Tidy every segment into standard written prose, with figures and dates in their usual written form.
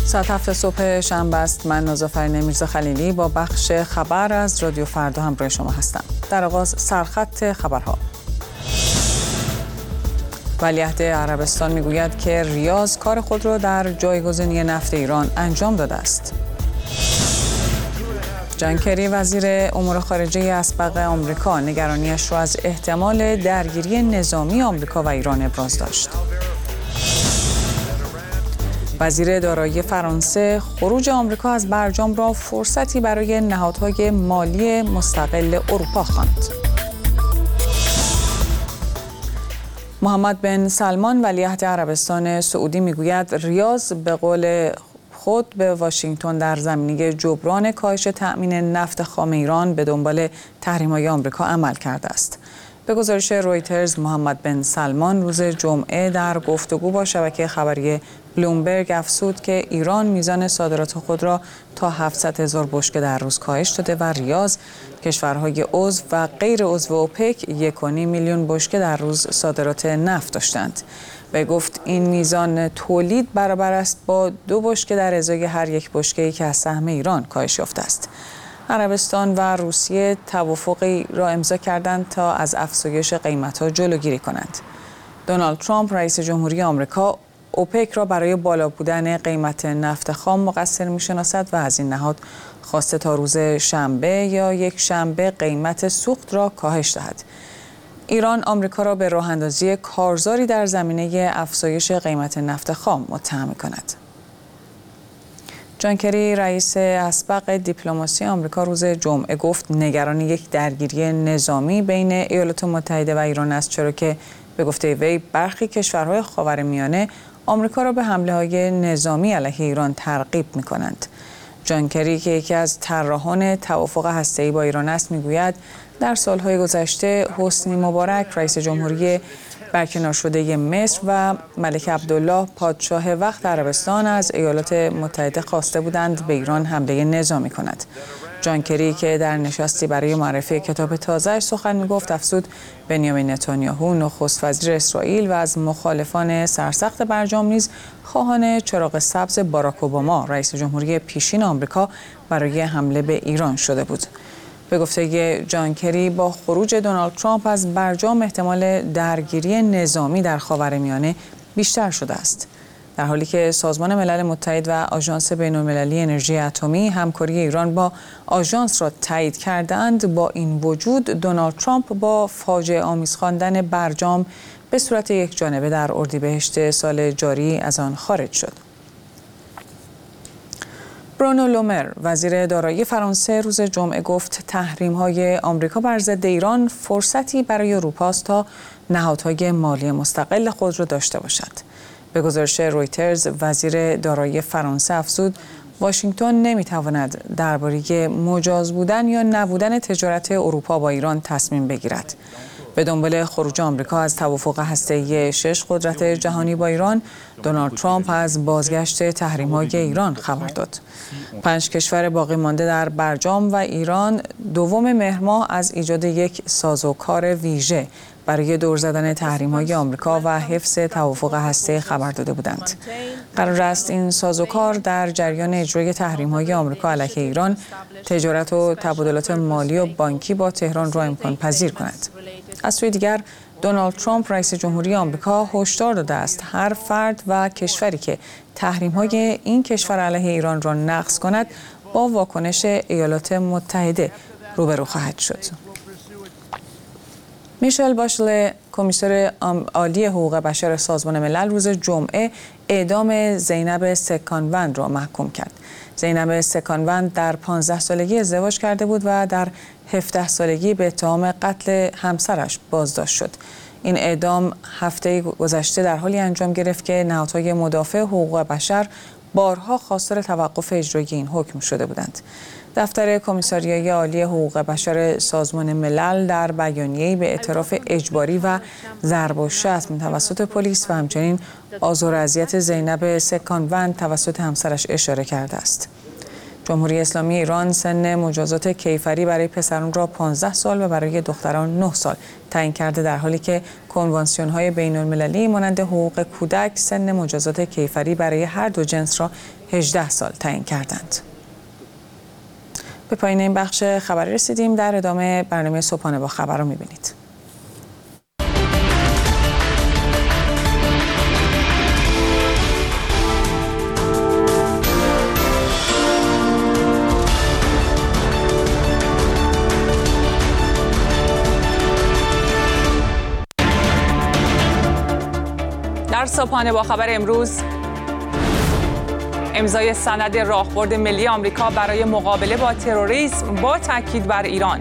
ساعت 7 صبح شنبه است. من نازافرین میرزا خلیلی با بخش خبر از رادیو فردا همراه شما هستم. در آغاز سرخط خبرها. ولیعهد عربستان میگوید که ریاض کار خود را در جایگزینی نفت ایران انجام داده است. جان کری وزیر امور خارجه اسبق آمریکا نگرانیش را از احتمال درگیری نظامی آمریکا و ایران ابراز داشت. وزیر دارایی فرانسه خروج آمریکا از برجام را فرصتی برای نهادهای مالی مستقل اروپا خواند. محمد بن سلمان ولیعهد عربستان سعودی میگوید ریاض به قول خود به واشنگتن در زمینه جبران کاهش تأمین نفت خام ایران به دنبال تحریم‌های آمریکا عمل کرده است. به گزارش رویترز، محمد بن سلمان روز جمعه در گفتگو با شبکه خبری بلومبرگ افزود که ایران میزان صادرات خود را تا 700,000 بشکه در روز کاهش داده و ریاض، کشورهای عضو و غیر عضو اوپک 1.5 میلیون بشکه در روز صادرات نفت داشتند. و گفت این میزان تولید برابر است با 2 بشکه در ازای هر یک بشکه‌ای که از سهم ایران کاهش یافته است. عربستان و روسیه توافقی را امضا کردند تا از افزایش قیمت‌ها جلوگیری کنند. دونالد ترامپ رئیس جمهوری آمریکا اوپک را برای بالا بودن قیمت نفت خام مقصر می‌شناسد و از این نهاد خواسته تا روز شنبه یا یک شنبه قیمت سوخت را کاهش دهد. ایران آمریکا را به راه‌اندازی کارزاری در زمینه افزایش قیمت نفت خام متهم می‌کند. جان کری رئیس اسبق دیپلماسی آمریکا روز جمعه گفت نگران یک درگیری نظامی بین ایالات متحده و ایران است، چرا که به گفته وی برخی کشورهای خاورمیانه آمریکا را به حمله‌های نظامی علیه ایران ترغیب می‌کنند. جان کری که یکی از طراحان توافق هسته‌ای با ایران است میگوید در سالهای گذشته حسنی مبارک رئیس جمهوری برکنار شده مصر و ملک عبدالله پادشاه وقت عربستان از ایالات متحده خواسته بودند به ایران حمله نظامی کند. جان کری که در نشستی برای معرفی کتاب تازه‌اش سخن می‌گفت افزود بنیامین نتانیاهو نخست وزیر اسرائیل و از مخالفان سرسخت برجام نیز خواهان چراغ سبز باراک اوباما رئیس جمهوری پیشین آمریکا برای حمله به ایران شده بود. به گفته جان کری با خروج دونالد ترامپ از برجام احتمال درگیری نظامی در خاورمیانه بیشتر شده است. در حالی که سازمان ملل متحد و آژانس بین‌المللی انرژی اتمی همکاری ایران با آژانس را تایید کردند، با این وجود دونالد ترامپ با فاجعه آمیز خواندن برجام به صورت یکجانبه در اردیبهشت سال جاری از آن خارج شد. برونو لومر وزیر دارایی فرانسه روز جمعه گفت تحریم‌های آمریکا بر ضد ایران فرصتی برای اروپا است تا نهادهای مالی مستقل خود را داشته باشد. به گزارش رویترز وزیر دارایی فرانسه افزود واشنگتن نمی‌تواند درباره مجاز بودن یا نبودن تجارت اروپا با ایران تصمیم بگیرد. به دنبال خروج آمریکا از توافق هسته‌ای 6 قدرت جهانی با ایران، دونالد ترامپ از بازگشت تحریم‌های ایران خبر داد. 5 کشور باقی مانده در برجام و ایران 2 مهر ماه از ایجاد یک سازوکار ویژه برای دور زدن تحریم‌های آمریکا و حفظ توافق هسته‌ای خبر داده بودند. قرار است این سازوکار در جریان اجرای تحریم‌های آمریکا علیه ایران، تجارت و تبادلات مالی و بانکی با تهران را امکان پذیر کند. از سوی دیگر دونالد ترامپ رئیس جمهوری آمریکا هشدار داده است هر فرد و کشوری که تحریم‌های این کشور علیه ایران را نقض کند با واکنش ایالات متحده روبرو خواهد شد. میشل باشله کمیسر عالی حقوق بشر سازمان ملل روز جمعه اعدام زینب سکانوند را محکوم کرد. زینب سکانوند در 15 سالگی ازدواج کرده بود و در 17 سالگی به اتهام قتل همسرش بازداشت شد. این اعدام هفته گذشته در حالی انجام گرفت که نهادهای مدافع حقوق بشر بارها خواستار توقف اجرای این حکم شده بودند. دفتر کمیساریای عالی حقوق بشر سازمان ملل در بیانیه‌ای به اعتراف اجباری و ضرب و شتم توسط پلیس و همچنین آزار و اذیت زینب سکانوند توسط همسرش اشاره کرده است. جمهوری اسلامی ایران سن مجازات کیفری برای پسران را 15 سال و برای دختران 9 سال تعیین کرده، در حالی که کنوانسیون‌های بین‌المللی مانند حقوق کودک سن مجازات کیفری برای هر دو جنس را 18 سال تعیین کردند. به پایان این بخش خبری رسیدیم. در ادامه برنامه صبحانه با خبر رو می‌بینید. در صبحانه با خبر امروز، امضای سند راهبرد ملی آمریکا برای مقابله با تروریسم با تاکید بر ایران.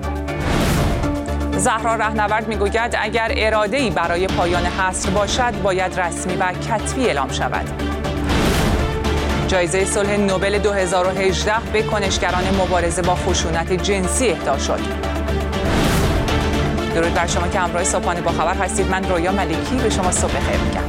زهرا رهنورد میگوید اگر اراده‌ای برای پایان حصر باشد باید رسمی و کتبی اعلام شود. جایزه صلح نوبل 2018 به کنشگران مبارزه با خشونت جنسی اهدا شد. درود بر شما که همراه صبحانه با خبر هستید. من رویا ملکی به شما صبح خیر میگم.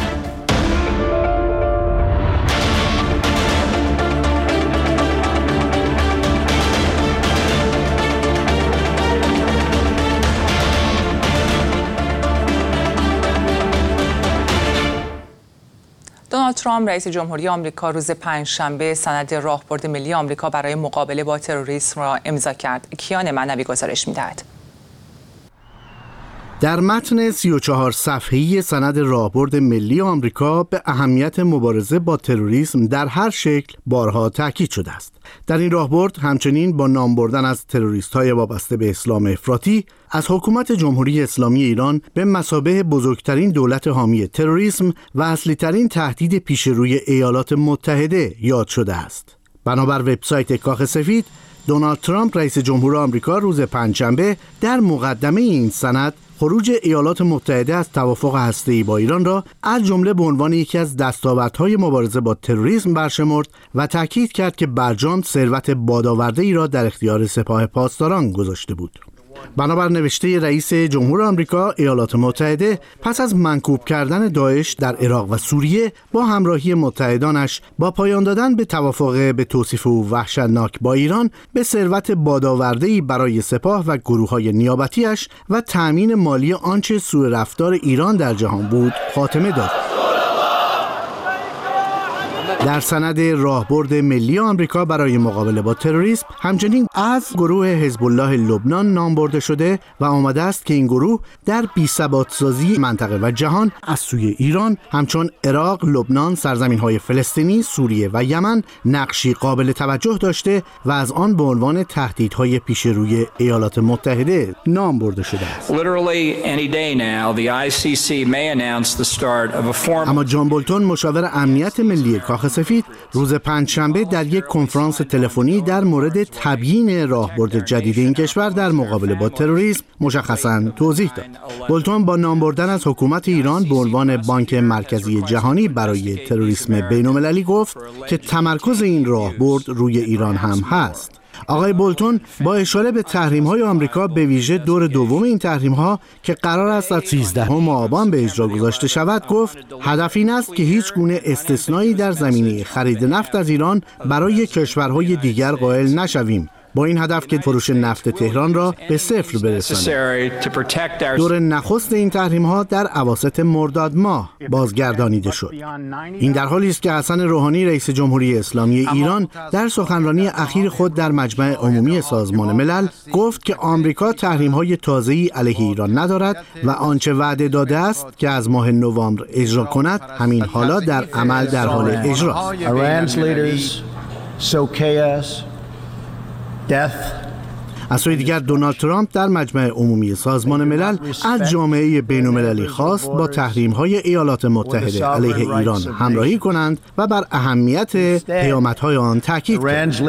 دونالد ترامپ رئیس جمهوری آمریکا روز پنجشنبه سند راهبرد ملی آمریکا برای مقابله با تروریسم را امضا کرد. کیان معنوی گزارش می‌دهد. در متن 34 صفحه‌ای سند راهبرد ملی آمریکا به اهمیت مبارزه با تروریسم در هر شکل بارها تاکید شده است. در این راهبرد همچنین با نام بردن از تروریست‌های وابسته به اسلام افراطی از حکومت جمهوری اسلامی ایران به مثابه بزرگترین دولت حامی تروریسم و اصلی‌ترین تهدید پیش روی ایالات متحده یاد شده است. بنابر وبسایت کاخ سفید، دونالد ترامپ رئیس جمهور آمریکا روز پنجشنبه در مقدمه این سند خروج ایالات متحده از توافق هسته‌ای با ایران را از جمله به عنوان یکی از دستاوردهای مبارزه با تروریسم برشمرد و تاکید کرد که برجام ثروت بادآورده‌ای را در اختیار سپاه پاسداران گذاشته بود. بنابر نوشته رئیس جمهور آمریکا، ایالات متحده پس از منکوب کردن داعش در عراق و سوریه با همراهی متحدانش با پایان دادن به توافق به توصیف او وحشتناک با ایران به ثروت بادآورده‌ای برای سپاه و گروه‌های نیابتی‌اش و تأمین مالی آنچه سوء رفتار ایران در جهان بود خاتمه داد. در سند راهبرد ملی آمریکا برای مقابله با تروریسم همچنین از گروه حزب الله لبنان نام برده شده و آمده است که این گروه در بی‌ثبات‌سازی منطقه و جهان از سوی ایران همچون عراق، لبنان، سرزمین‌های فلسطینی، سوریه و یمن نقشی قابل توجه داشته و از آن به عنوان تهدیدهای پیش روی ایالات متحده نام برده شده است. اما جان بولتون مشاور امنیت ملی کاخ سفید روز پنجشنبه در یک کنفرانس تلفنی در مورد تبیین راهبرد جدید این کشور در مقابله با تروریسم مشخصاً توضیح داد. بولتون با نام بردن از حکومت ایران به عنوان بانک مرکزی جهانی برای تروریسم بین‌المللی گفت که تمرکز این راهبرد روی ایران هم هست. آقای بولتون با اشاره به تحریم‌های آمریکا به ویژه دور دوم این تحریم‌ها که قرار است از 13 آبان به اجرا گذاشته شود گفت هدف این است که هیچ گونه استثنایی در زمینه خرید نفت از ایران برای کشورهای دیگر قائل نشویم، با این هدف که فروش نفت تهران را به صفر برسانیم. دور نخست این تحریم‌ها در اواسط مرداد ماه بازگردانیده شد. این در حالی است که حسن روحانی رئیس جمهوری اسلامی ایران در سخنرانی اخیر خود در مجمع عمومی سازمان ملل گفت که آمریکا تحریم‌های تازه‌ای علیه ایران ندارد و آنچه وعده داده است که از ماه نوامبر اجرا کند همین حالا در عمل در حال اجراست. از سوی دیگر دونالد ترامپ در مجمع عمومی سازمان ملل از جامعه بین‌المللی خواست با تحریم‌های ایالات متحده علیه ایران همراهی کنند و بر اهمیت پیامدهای آن تاکید کرد.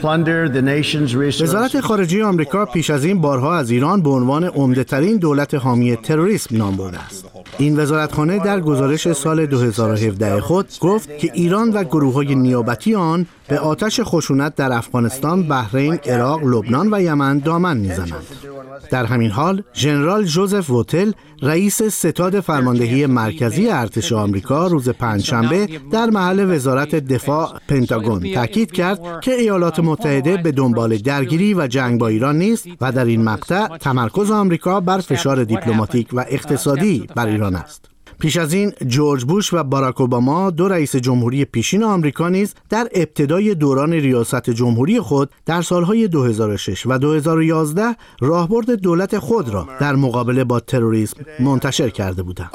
وزارت خارجه آمریکا پیش از این بارها از ایران به عنوان عمده‌ترین دولت حامی تروریسم نام برده است. این وزارتخانه در گزارش سال 2017 خود گفت که ایران و گروه‌های نیابتی آن به آتش خشونت در افغانستان، بحرین، عراق، لبنان و یمن دامن می‌زنند. در همین حال ژنرال ژوزف ووتل رئیس ستاد فرماندهی مرکزی ارتش آمریکا روز پنجشنبه در محل وزارت دفاع پنتاگون تاکید کرد که ایالات متحده به دنبال درگیری و جنگ با ایران نیست و در این مقطع تمرکز آمریکا بر فشار دیپلماتیک و اقتصادی بر ایران است. پیش از این جورج بوش و باراک اوباما دو رئیس جمهوری پیشین آمریکا نیز در ابتدای دوران ریاست جمهوری خود در سالهای 2006 و 2011 راهبرد دولت خود را در مقابله با تروریسم منتشر کرده بودند.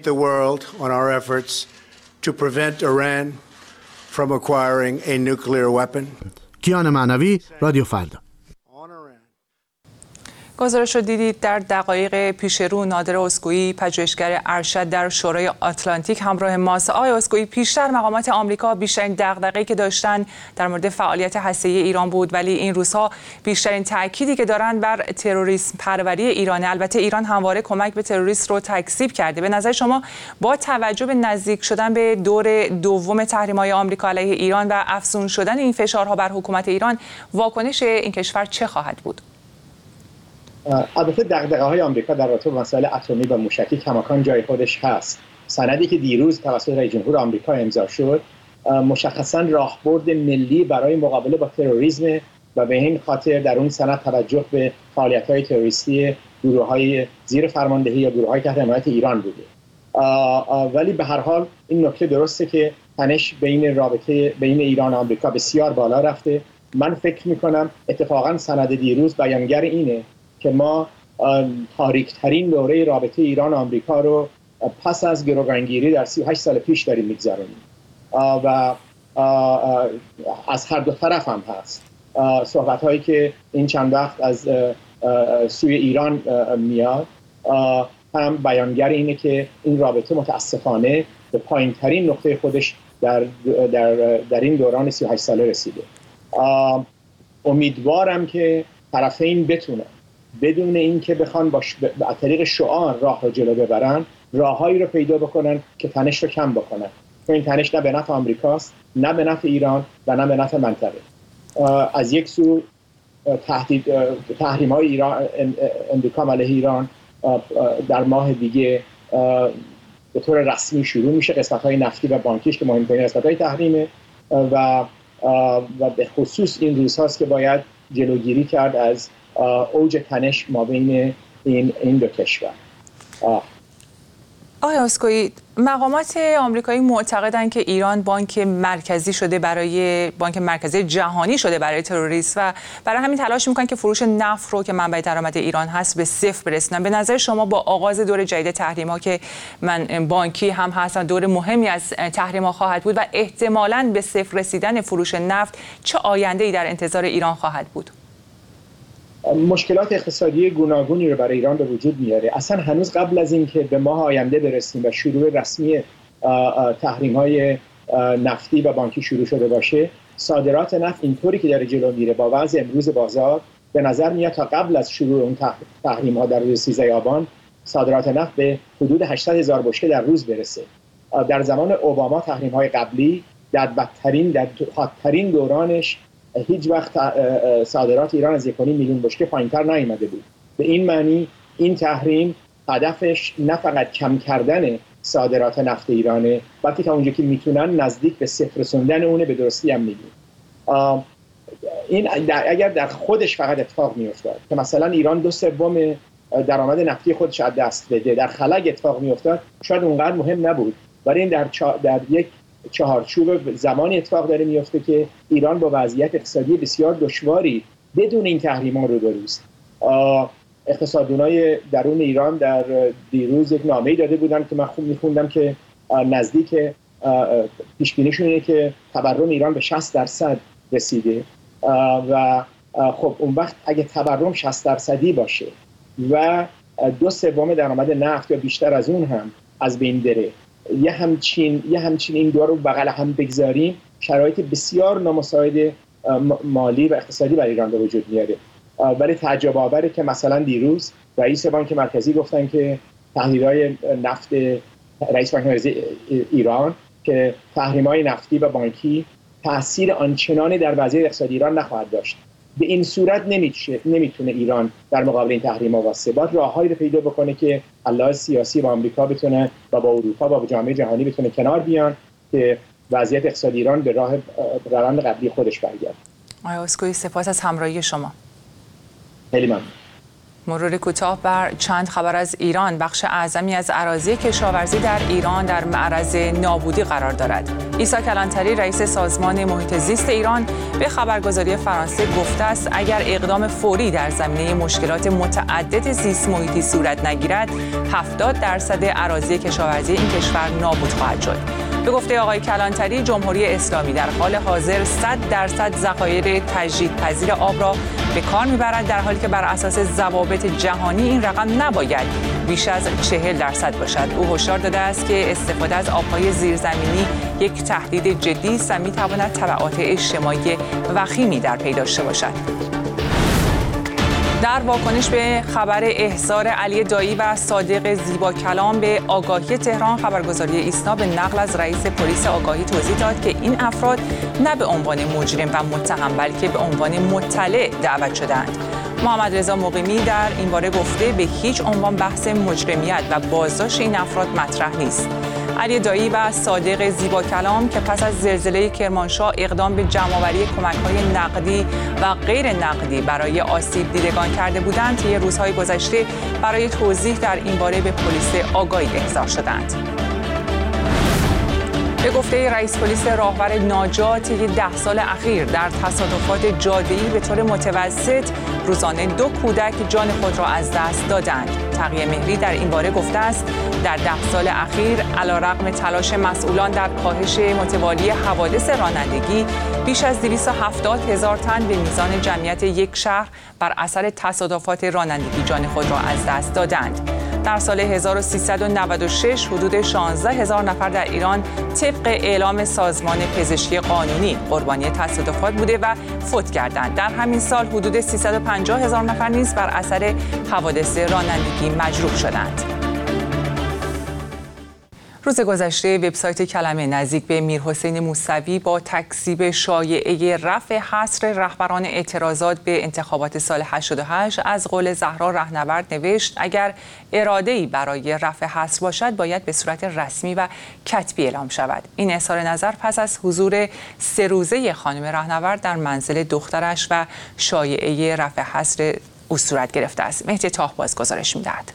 کیان معنوی، رادیو فردا. گزارش رو دیدید. در دقایق پیش رو نادر اسکوئی پژوهشگر ارشد در شورای آتلانتیک همراه ماست. آقای اسکوئی، پیشتر مقامات آمریکا بیشترین دغدغه‌ای که داشتن در مورد فعالیت هسته‌ای ایران بود، ولی این روزها بیشترین تأکیدی که دارن بر تروریسم پروری ایرانه. البته ایران همواره کمک به تروریست رو تکذیب کرده. به نظر شما با توجه به نزدیک شدن به دور دوم تحریم‌های آمریکا علیه ایران و افزون شدن این فشارها بر حکومت ایران، واکنش این کشور چه خواهد بود؟ البته دغدغه‌های آمریکا در رابطه با مسائل اتمی و موشکی کماکان جای خودش هست. سندی که دیروز توسط رئیس جمهور آمریکا امضا شد مشخصاً راهبرد ملی برای مقابله با تروریسم و به این خاطر در اون سند توجه به فعالیت‌های تروریستی گروه‌های زیر فرماندهی یا گروه‌های تحت حمایت ایران بوده. ولی به هر حال این نکته درسته که تنش بین ایران و آمریکا بسیار بالا رفته. من فکر می‌کنم اتفاقاً سند دیروز بیانگر اینه که ما تاریک‌ترین دوره رابطه ایران و آمریکا رو پس از گروگانگیری در 38 سال پیش داریم می‌گذرونیم و از هر دو طرف هم هست. صحبت‌هایی که این چند وقت از سوی ایران میاد هم بیانگر اینه که این رابطه متاسفانه به پایین‌ترین نقطه خودش در این دوران 38 ساله رسیده. امیدوارم که طرفین بتونن بدون اینکه بخوان از طریق شعار راه رو جلو ببرن، راههایی رو پیدا بکنن که تنش رو کم بکنن. این تنش نه به نفع آمریکاست، نه به نفع ایران و نه به نفع منطقه. از یک سو تحریم‌های ایران امریکا علیه ایران در ماه دیگه به طور رسمی شروع میشه. قسمت‌های نفتی و بانکیش که مهمترین قسمت‌های تحریمه و به خصوص این روزهاست که باید جلوگیری کرد از اوج تنش ما بین این دو کشور. آقای اسکوئی، مقامات آمریکایی معتقدند که ایران بانک مرکزی جهانی شده برای تروریسم و برای همین تلاش میکنن که فروش نفت رو که منبع درآمد ایران هست به صفر برسونن. به نظر شما با آغاز دور جدید تحریم‌ها که بانکی هم هستن، دور مهمی از تحریم‌ها خواهد بود و احتمالاً به صفر رسیدن فروش نفت، چه آینده‌ای در انتظار ایران خواهد بود؟ مشکلات اقتصادی گوناگونی رو برای ایران به وجود میاره. اصلا هنوز قبل از این که به ماه آینده برسیم و شروع رسمی تحریم‌های نفتی و بانکی شروع شده باشه، صادرات نفت اینطوری که داره جلو میره با وضع امروز بازار به نظر میاد تا قبل از شروع اون تحریم‌ها در روز 13 آبان صادرات نفت به حدود 800,000 بشکه در روز برسه. در زمان اوباما تحریم‌های قبلی در حادترین دورانش هیچ وقت صادرات ایران از 1.5 میلیون بشکه پایین‌تر نیامده بود. به این معنی این تحریم هدفش نه فقط کم کردن صادرات نفت ایرانه، بلکه تا اونجا که میتونن نزدیک به صفر رسوندن اونه. به درستی هم میگیم این اگر در خودش فقط اتفاق میافتاد که مثلا ایران 2/3 درآمد نفتی خودش از دست بده، در خلج اتفاق میافتاد، شاید اونقدر مهم نبود. ولی این در یک چهارچوب زمانی اتفاق داره میفته که ایران با وضعیت اقتصادی بسیار دشواری بدون این تحریم‌ها روبروست. اقتصاددانای درون ایران در دیروز یک نامه‌ای داده بودن که من خوب می‌خوندم که نزدیک پیش‌بینیشون اینه که تورم ایران به 60% رسیده و خب اون وقت اگه تورم 60% باشه و 2/3 درآمد نفت یا بیشتر از اون هم از بین بره، یه همچین این دو رو بغل هم بگذاریم، شرایط بسیار نامساعد مالی و اقتصادی برای ایران به وجود میاره. ولی تعجب آوره که مثلا دیروز رئیس بانک مرکزی گفتن که تحلیل‌های نفت رئیس بانک مرکزی ایران که تحریم‌های نفتی و بانکی تأثیر آنچنانی در وضعیت اقتصادی ایران نخواهد داشت. به این صورت نمیتونه ایران در مقابل این تحریم‌ها واسه باید راههایی رو پیدا بکنه که علاوه سیاسی با آمریکا بتونه و با اروپا و با جامعه جهانی بتونه کنار بیان که وضعیت اقتصادی ایران به راه روند قبلی خودش برگرده. آقای اسکوئی سپاس از همراهی شما. خیلی ممنون. مرور کوتاه بر چند خبر از ایران. بخش اعظمی از اراضی کشاورزی در ایران در معرض نابودی قرار دارد. عیسی کلانتری رئیس سازمان محیط زیست ایران به خبرگزاری فرانسه گفته است اگر اقدام فوری در زمینه مشکلات متعدد زیست محیطی صورت نگیرد 70% اراضی کشاورزی این کشور نابود خواهد شد. به گفته آقای کلانتری جمهوری اسلامی در حال حاضر 100% ذخایر تجدیدپذیر آب را به کار میبرد در حالی که بر اساس ضوابط جهانی این رقم نباید بیش از 40% باشد. او هشدار داده است که استفاده از آبهای زیرزمینی یک تهدید جدی است و میتواند تبعات اجتماعی وخیمی در پی داشته باشد. در واکنش به خبر احضار علی دایی و صادق زیباکلام به آگاهی تهران، خبرگزاری ایسنا به نقل از رئیس پلیس آگاهی توضیح داد که این افراد نه به عنوان مجرم و متهم بلکه به عنوان مطلع دعوت شدند. محمد رضا مقیمی در این باره گفته به هیچ عنوان بحث مجرمیت و بازداشت این افراد مطرح نیست. علی دایی و صادق زیباکلام که پس از زلزله کرمانشاه اقدام به جمع‌آوری کمک‌های نقدی و غیر نقدی برای آسیب دیدگان کرده بودند، طی روزهای گذشته برای توضیح در این باره به پلیس آگاهی احضار شدند. به گفته رئیس پلیس راهور ناجا طی 10 سال اخیر در تصادفات جاده‌ای به طور متوسط روزانه 2 کودک جان خود را از دست دادند. تقی مهری در این باره گفته است در 10 سال اخیر علیرغم تلاش مسئولان در کاهش متوالی حوادث رانندگی بیش از 270,000 تن به میزان جمعیت یک شهر بر اثر تصادفات رانندگی جان خود را از دست دادند. در سال 1396 حدود 16,000 نفر در ایران طبق اعلام سازمان پزشکی قانونی قربانی تصادفات بوده و فوت کردند. در همین سال حدود 350,000 نفر نیز بر اثر حوادث رانندگی مجروح شدند. روز گذشته وبسایت کلمه نزدیک به میرحسین موسوی با تکذیب شایعه رفع حصر رهبران اعتراضات به انتخابات سال 88 از قول زهرا رهنورد نوشت اگر اراده‌ای برای رفع حصر باشد باید به صورت رسمی و کتبی اعلام شود. این اظهار نظر پس از حضور 3 روزه خانم رهنورد در منزل دخترش و شایعه رفع حصر او صورت گرفته است. مهدی تاهباز گزارش می‌دهد.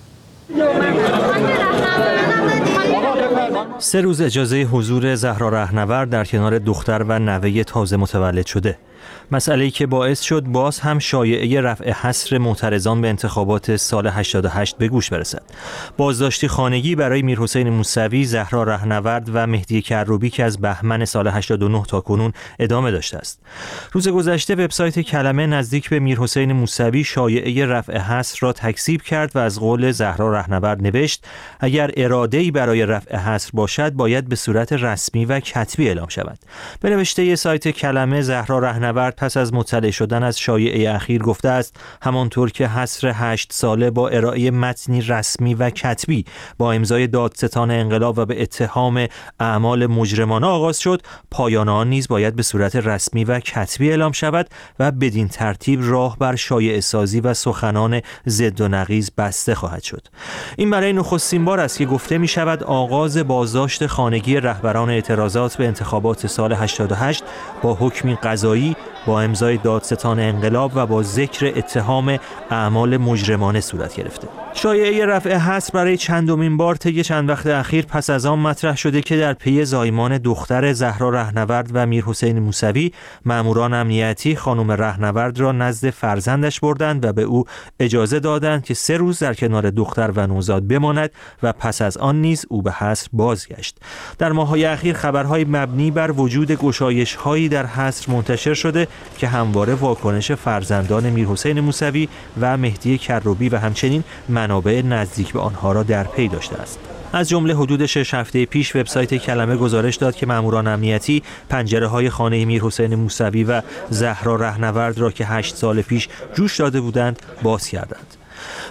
3 روز اجازه حضور زهرا رهنورد در کنار دختر و نوه تازه متولد شده. مسئله‌ای که باعث شد باز هم شایعه رفع حصر معترضان به انتخابات سال 88 به گوش برسد. بازداشتی خانگی برای میرحسین موسوی، زهرا رهنورد و مهدی کروبی که از بهمن سال 89 تا کنون ادامه داشته است. روز گذشته وبسایت کلمه نزدیک به میرحسین موسوی شایعه رفع حصر را تکذیب کرد و از قول زهرا رهنورد نوشت اگر اراده‌ای برای رفع حصر باشد باید به صورت رسمی و کتبی اعلام شود. به نوشته سایت کلمه زهرا رهنورد پس از مطلع شدن از شایعه اخیر گفته است همانطور که حصر 8 ساله با ارائه متنی رسمی و کتبی با امضای دادستان انقلاب و به اتهام اعمال مجرمانه آغاز شد، پایان آن نیز باید به صورت رسمی و کتبی اعلام شود و بدین ترتیب راه بر شایعه سازی و سخنان ضد و نقیض بسته خواهد شد. این برای نخستین بار است که گفته می شود آغاز بازداشت خانگی رهبران اعتراضات به انتخابات سال 88 با حکمی قضایی با امضای دادستان انقلاب و با ذکر اتهام اعمال مجرمانه صورت گرفته. شایعه رفع حصر برای چندمین بار طی چند وقت اخیر پس از آن مطرح شده که در پی زایمان دختر زهرا رهنورد و میرحسین موسوی، ماموران امنیتی خانم رهنورد را نزد فرزندش بردند و به او اجازه دادند که 3 روز در کنار دختر و نوزاد بماند و پس از آن نیز او به حصر بازگشت. در ماه‌های اخیر خبرهای مبنی بر وجود گشایش‌هایی در حصر منتشر شده که همواره واکنش فرزندان میرحسین موسوی و مهدی کروبی و همچنین منابع نزدیک به آنها را در پی داشته است. از جمله حدود 6 هفته پیش وبسایت کلمه گزارش داد که ماموران امنیتی پنجره‌های خانه میرحسین موسوی و زهرا رهنورد را که 8 سال پیش جوش داده بودند باز کردند.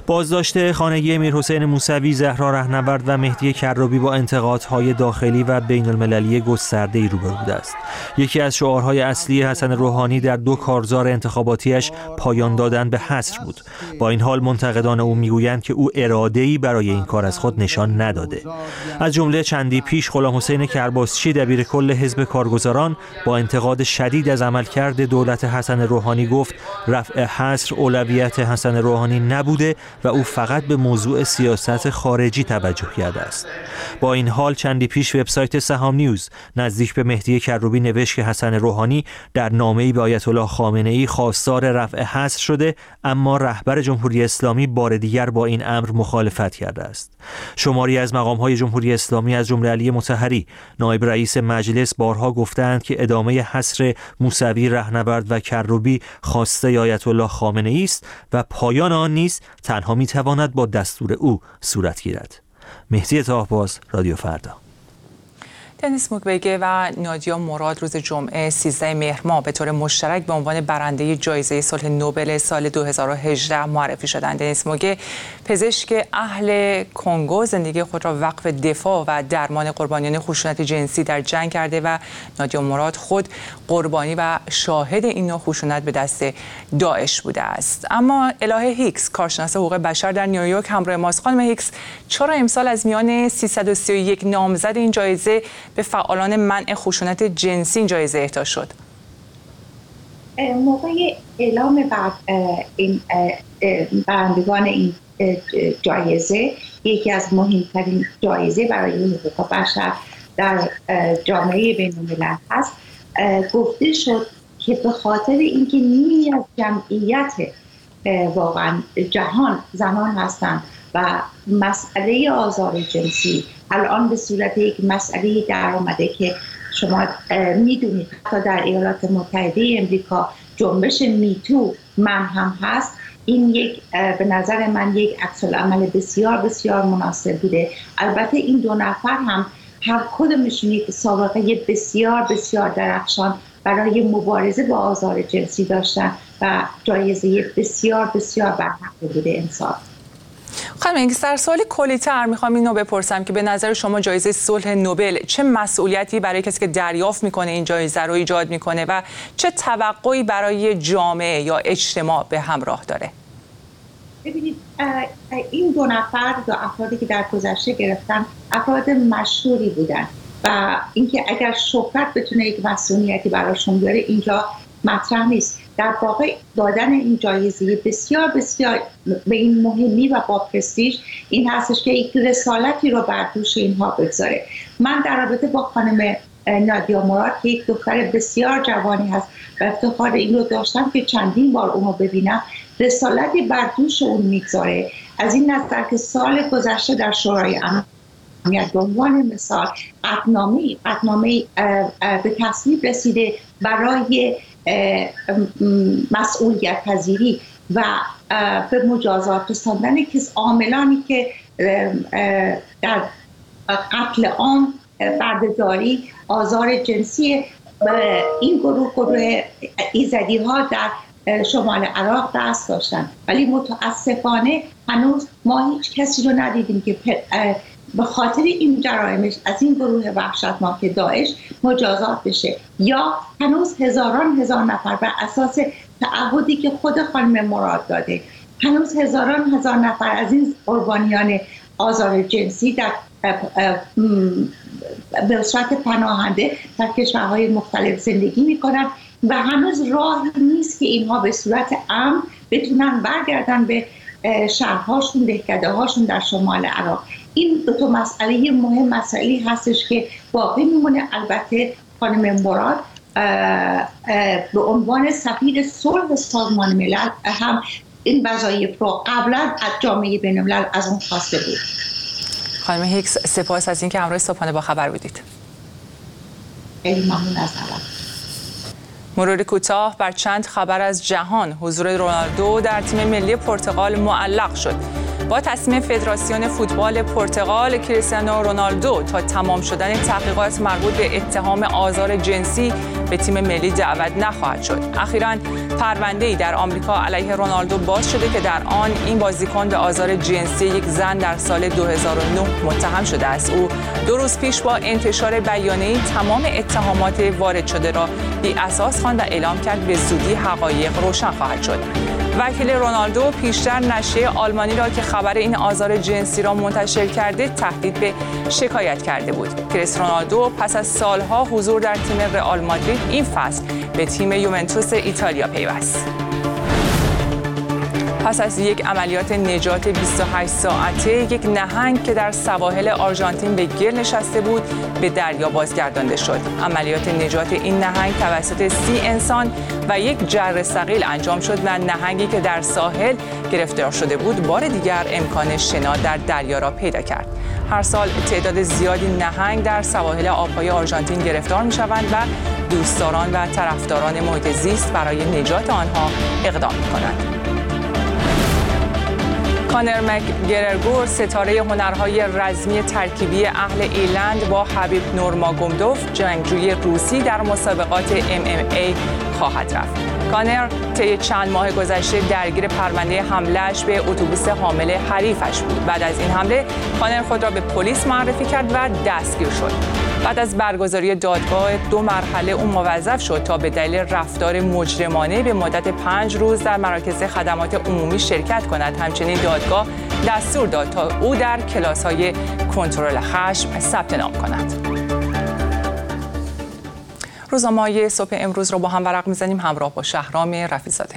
بازداشت خانگی میرحسین موسوی، زهرا رهنورد و مهدی کروبی با انتقادهای داخلی و بین المللی گسترده‌ای روبرو بوده است. یکی از شعارهای اصلی حسن روحانی در 2 کارزار انتخاباتیش پایان دادن به حصر بود. با این حال منتقدان او میگویند که او اراده‌ای برای این کار از خود نشان نداده. از جمله چندی پیش غلامحسین کرباسچی دبیرکل حزب کارگزاران با انتقاد شدید از عملکرد دولت حسن روحانی گفت رفع حصر اولویت حسن روحانی نبوده و او فقط به موضوع سیاست خارجی توجه کرده است. با این حال چندی پیش وبسایت سهام نیوز نزدیک به مهدی کروبی نوشت که حسن روحانی در نامه‌ای به آیت الله خامنه‌ای خواستار رفع حصر شده، اما رهبر جمهوری اسلامی بار دیگر با این امر مخالفت کرده است. شماری از مقام‌های جمهوری اسلامی از جمله علی مطهری نایب رئیس مجلس بارها گفتند که ادامه حصر موسوی، رهنورد و کروبی خواسته آیت الله خامنه‌ای است و پایان آن نیز تنها میتواند با دستور او صورت گیرد. مهدی طاه‌باز، رادیو فردا. دنیس موکبگه و نادیا مراد روز جمعه 13 مهر ماه به طور مشترک به عنوان برنده جایزه صلح نوبل سال 2018 معرفی شدند. دنیس موکبگه پزشک اهل کنگو زندگی خود را وقف دفاع و درمان قربانیان خشونت جنسی در جنگ کرده و نادیا مراد خود قربانی و شاهد این نوع خشونت به دست داعش بوده است. اما الهه هیکس، کارشناس حقوق بشر در نیویورک همراه ماست. خانم هیکس، چرا امسال از میان 331 نامزد این جایزه به فعالان منع خشونت جنسی این جایزه اهدا شد؟ موقع اعلام این برندگان این جایزه، یکی از مهمترین جایزه برای حقوق بشر در جامعه بین‌الملل هست، گفته شد که به خاطر اینکه نیمی از جمعیت واقعا جهان زنان هستند و مسئله آزار جنسی الان به صورت یک مسئله در آمده که شما میدونید حتی در ایالات متحده امریکا جنبش میتو من هم هست. این به نظر من یک عکس‌العمل بسیار بسیار مناسب بوده. البته این 2 نفر هم هر کدومشون یک سابقه بسیار بسیار درخشان برای مبارزه با آزار جنسی داشتن و جایزه بسیار بسیار برحق بوده امسال. خانم هیکس، در سوال کلی‌تر میخوام اینو بپرسم که به نظر شما جایزه صلح نوبل چه مسئولیتی برای کسی که دریافت میکنه این جایزه رو ایجاد میکنه و چه توقعی برای جامعه یا اجتماع به همراه داره؟ ببینید، این 2 نفر، 2 افرادی که در گذشته گرفتن، افراد مشهوری بودن و اینکه اگر شهرت بتونه یک مسئولیتی براشون بیاره اینجا مطرح نیست. در واقع دادن این جایزه بسیار بسیار به این مهمی و با پرستیژ این هستش که یک رسالتی رو بر دوش اینها بگذاره. من در رابطه با خانم نادیا مراد که یک دختر بسیار جوانی هست و افتخار این رو داشتم که چندین بار اونو ببینم، رسالتی بر دوش اون میگذاره. از این نظر که سال گذشته در شورای امنیت به عنوان مثال قطعنامه به تصویب رسیده برای مسئولیت پذیری و به مجازات رساندن عاملانی که در قتل عام، بردهداری، آزار جنسی این گروه ایزدی ها در شمال عراق دست داشتن. ولی متاسفانه هنوز ما هیچ کسی رو ندیدیم که به خاطر این جرائمش از این گروه وحشتناک داعش مجازات بشه، یا هنوز هزاران نفر بر اساس تعهدی که خود خانم مراد داده، هنوز هزاران نفر از این قربانیان آزار جنسی در به صورت پناهنده در کشورهای مختلف زندگی میکنن و هنوز راهی نیست که اینها به صورت امن بتونن برگردن به شهرهاشون، دهکده هاشون در شمال عراق. این 2 مسئله مهم مسئله هستش که باقی میمونه. البته خانم مراد به عنوان سفیر صلح سازمان ملل هم این وظایف رو قبلا از جامعه بین‌الملل از اون خواسته بود. خانم هیکس، سپاس از اینکه همراه صبحانه با خبر بودید. خیلی ممنون از شما. مرور کوتاه بر چند خبر از جهان. حضور رونالدو در تیم ملی پرتغال معلق شد. با تصمیم فدراسیون فوتبال پرتغال، کریستیانو رونالدو تا تمام شدن تحقیقات مربوط به اتهام آزار جنسی به تیم ملی دعوت نخواهد شد. اخیراً پرونده‌ای در آمریکا علیه رونالدو باز شده که در آن این بازیکن به آزار جنسی یک زن در سال 2009 متهم شده است. او 2 روز پیش با انتشار بیانیه‌ای تمام اتهامات وارد شده را بی اساس خواند و اعلام کرد به زودی حقایق روشن خواهد شد. وکیل رونالدو پیشتر نشریه آلمانی را که خبر این آزار جنسی را منتشر کرده تهدید به شکایت کرده بود. کریس رونالدو پس از سالها حضور در تیم رئال مادرید این فصل به تیم یوونتوس ایتالیا پیوست. پس از یک عملیات نجات 28 ساعته، یک نهنگ که در سواحل آرژانتین به گل نشسته بود به دریا بازگردانده شد. عملیات نجات این نهنگ توسط 30 انسان و یک جره ثقیل انجام شد و نهنگی که در ساحل گرفتار شده بود بار دیگر امکان شنا در دریا را پیدا کرد. هر سال تعداد زیادی نهنگ در سواحل آبهای آرژانتین گرفتار می‌شوند و دوستداران و طرفداران محیط زیست برای نجات آنها اقدام می‌کنند. کانر مک‌گرگور، ستاره هنرهای رزمی ترکیبی اهل ایرلند، با حبیب نورماگومدوف، جنگجوی روسی، در مسابقات MMA خواهد رفت. کانر طی چند ماه گذشته درگیر پرونده حمله‌اش به اتوبوس حامل حریفش بود. بعد از این حمله کانر خود را به پلیس معرفی کرد و دستگیر شد. بعد از برگزاری دادگاه 2 مرحله او موظف شد تا به دلیل رفتار مجرمانه به مدت 5 روز در مراکز خدمات عمومی شرکت کند. همچنین دادگاه دستور داد تا او در کلاس‌های کنترل خشم ثبت نام کند. روزنامه‌های صبح امروز رو با هم ورق می‌زنیم همراه با شهرام رفیع‌زاده.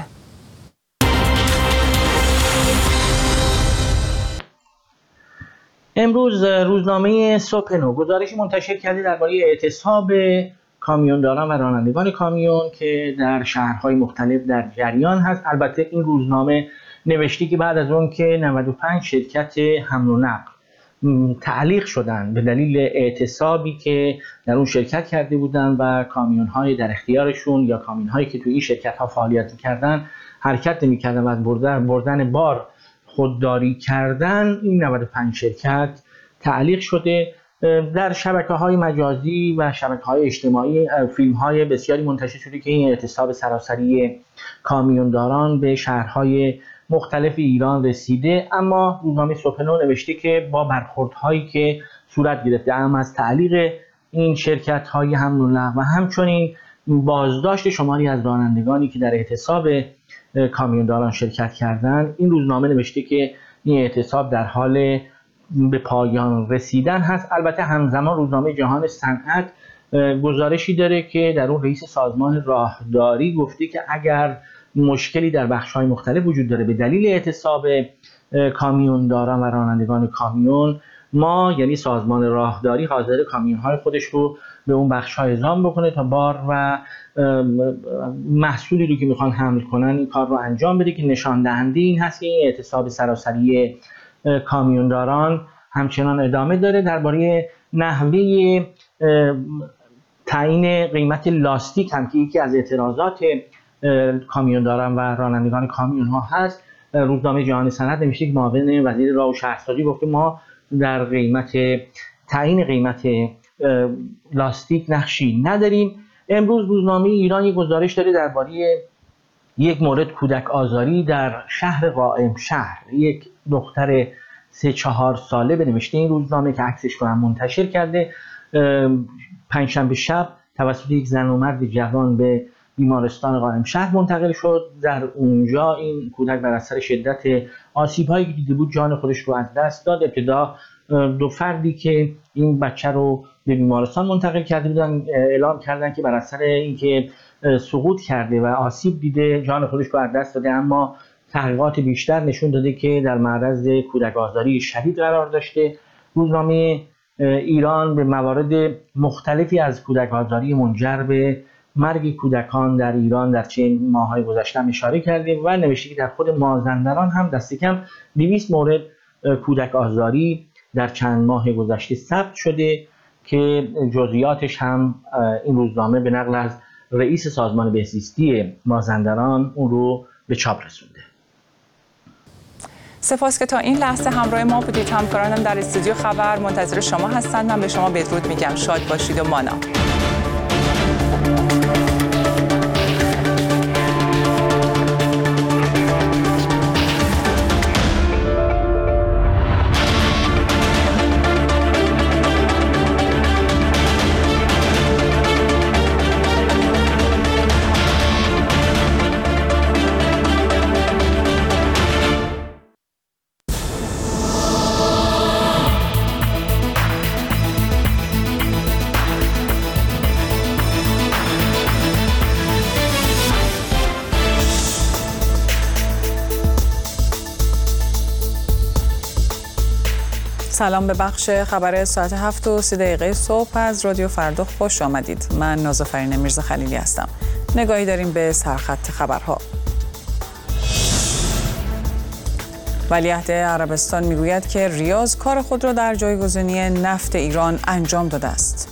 امروز روزنامه صبح نو گزارشی منتشر کرده درباره اعتصاب کامیونداران و رانندگان کامیون که در شهرهای مختلف در جریان هست. البته این روزنامه نوشته که بعد از اون که 95 شرکت حمل و نقل تعلیق شدن به دلیل اعتصابی که در اون شرکت کرده بودن و کامیون‌های در اختیارشون یا کامیون‌هایی که توی این شرکت‌ها فعالیت می‌کردن حرکت نمی‌کردن و از بردن بار خودداری کردن، این 95 شرکت تعلیق شده. در شبکه‌های مجازی و شبکه‌های اجتماعی فیلم‌های بسیاری منتشر شده که این اعتصاب سراسری کامیونداران به شهرهای مختلف ایران رسیده، اما روزنامه صبح نو نوشته که با برخوردهایی که صورت گرفته اما از تعلیق این شرکت‌های حمل و نقل و همچنین بازداشت شماری از رانندگانی که در اعتصاب کامیونداران شرکت کردند، این روزنامه نوشته که این اعتصاب در حال به پایان رسیدن هست. البته همزمان روزنامه جهان صنعت گزارشی داره که در اون رئیس سازمان راهداری گفته که اگر مشکلی در بخش‌های مختلف وجود داره به دلیل اعتصاب کامیونداران و رانندگان کامیون، ما یعنی سازمان راهداری حاضر کامیون‌های خودش رو به اون بخش‌ها اعزام بکنه تا بار و محصولی رو که میخوان حمل کنن این کار رو انجام بده، که نشان دهنده این هست که این اعتصاب سراسری کامیونداران همچنان ادامه داره. درباره نحوه تعیین قیمت لاستیک هم که یکی از اعتراضات کامیونداران و رانندگان کامیون ها هست، روزنامه جهان صنعت نوشته که معاون وزیر راه و شهرسازی گفته ما در تعیین قیمت لاستیک نقشی نداریم. امروز روزنامه ایران یک گزارش داره درباره یک مورد کودک آزاری در شهر قائم شهر. یک دختر 3-4 ساله به نوشته این روزنامه که عکسش رو هم منتشر کرده، پنجشنبه شب توسط یک زن و مرد جوان به بیمارستان قائم شهر منتقل شد. در اونجا این کودک بر اثر شدت آسیب‌هایی که دیده بود جان خودش رو از دست داد. ابتدا 2 فردی که این بچه رو به بیمارستان منتقل کرده بودن اعلام کردن که بر اثر اینکه سقوط کرده و آسیب دیده جان خودش رو از دست داده، اما تحقیقات بیشتر نشون داده که در معرض کودک آزاری شدید قرار داشته. روزنامه ایران به موارد مختلفی از کودک آزاری منجر به مرگ کودکان در ایران در چند ماه‌های گذشته اشاره کرده و نوشته که در خود مازندران هم دست کم 200 مورد کودک آزاری در چند ماه گذشته ثبت شده که جزئیاتش هم این روزنامه به نقل از رئیس سازمان بهزیستی مازندران اون رو به چاپ رسونده. سپاس که تا این لحظه همراه ما بودید. همکارانم در استودیو خبر منتظر شما هستند. من به شما بدرود میگم. شاد باشید و مانا. سلام، به بخش خبر ساعت 7:30 صبح از رادیو فردا خوش آمدید. من نازافرین میرزا خلیلی هستم. نگاهی داریم به سرخط خبرها. ولیعهد عربستان میگوید که ریاض کار خود را در جایگزینی نفت ایران انجام داده است.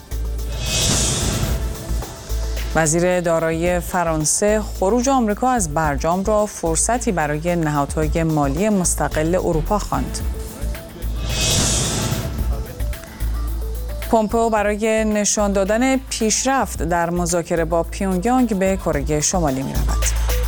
وزیر دارایی فرانسه خروج آمریکا از برجام را فرصتی برای نهادهای مالی مستقل اروپا خواند. پومپئو برای نشان دادن پیشرفت در مذاکره با پیونگیانگ به کره شمالی می رود.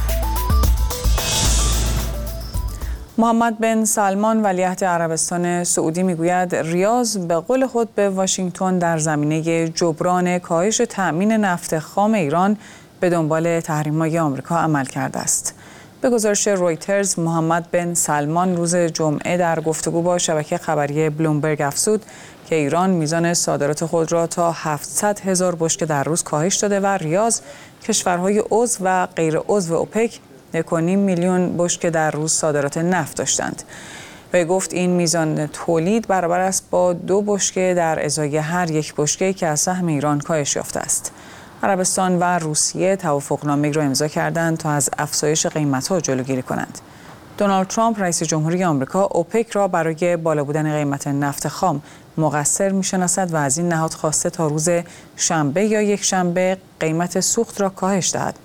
محمد بن سلمان ولیعهد عربستان سعودی میگوید ریاض به قول خود به واشنگتن در زمینه جبران کاهش تأمین نفت خام ایران به دنبال تحریم‌های آمریکا عمل کرده است. به گزارش رویترز، محمد بن سلمان روز جمعه در گفتگو با شبکه خبری بلومبرگ افزود که ایران میزان صادرات خود را تا 700,000 بشکه در روز کاهش داده و ریاض، کشورهای عضو و غیر عضو اوپک 1.5 میلیون بشکه در روز صادرات نفت داشتند. و گفت این میزان تولید برابر است با 2 بشکه در ازای هر یک بشکه که از سهم ایران کاهش یافته است. عربستان و روسیه توافقنامه‌ای را امضا کردند تا از افزایش قیمت‌ها جلوگیری کنند. دونالد ترامپ رئیس جمهوری آمریکا اوپک را برای بالا بودن قیمت نفت خام مقصر می‌شناسد و از این نهاد خواسته تا روز شنبه یا یک شنبه قیمت سوخت را کاهش دهد.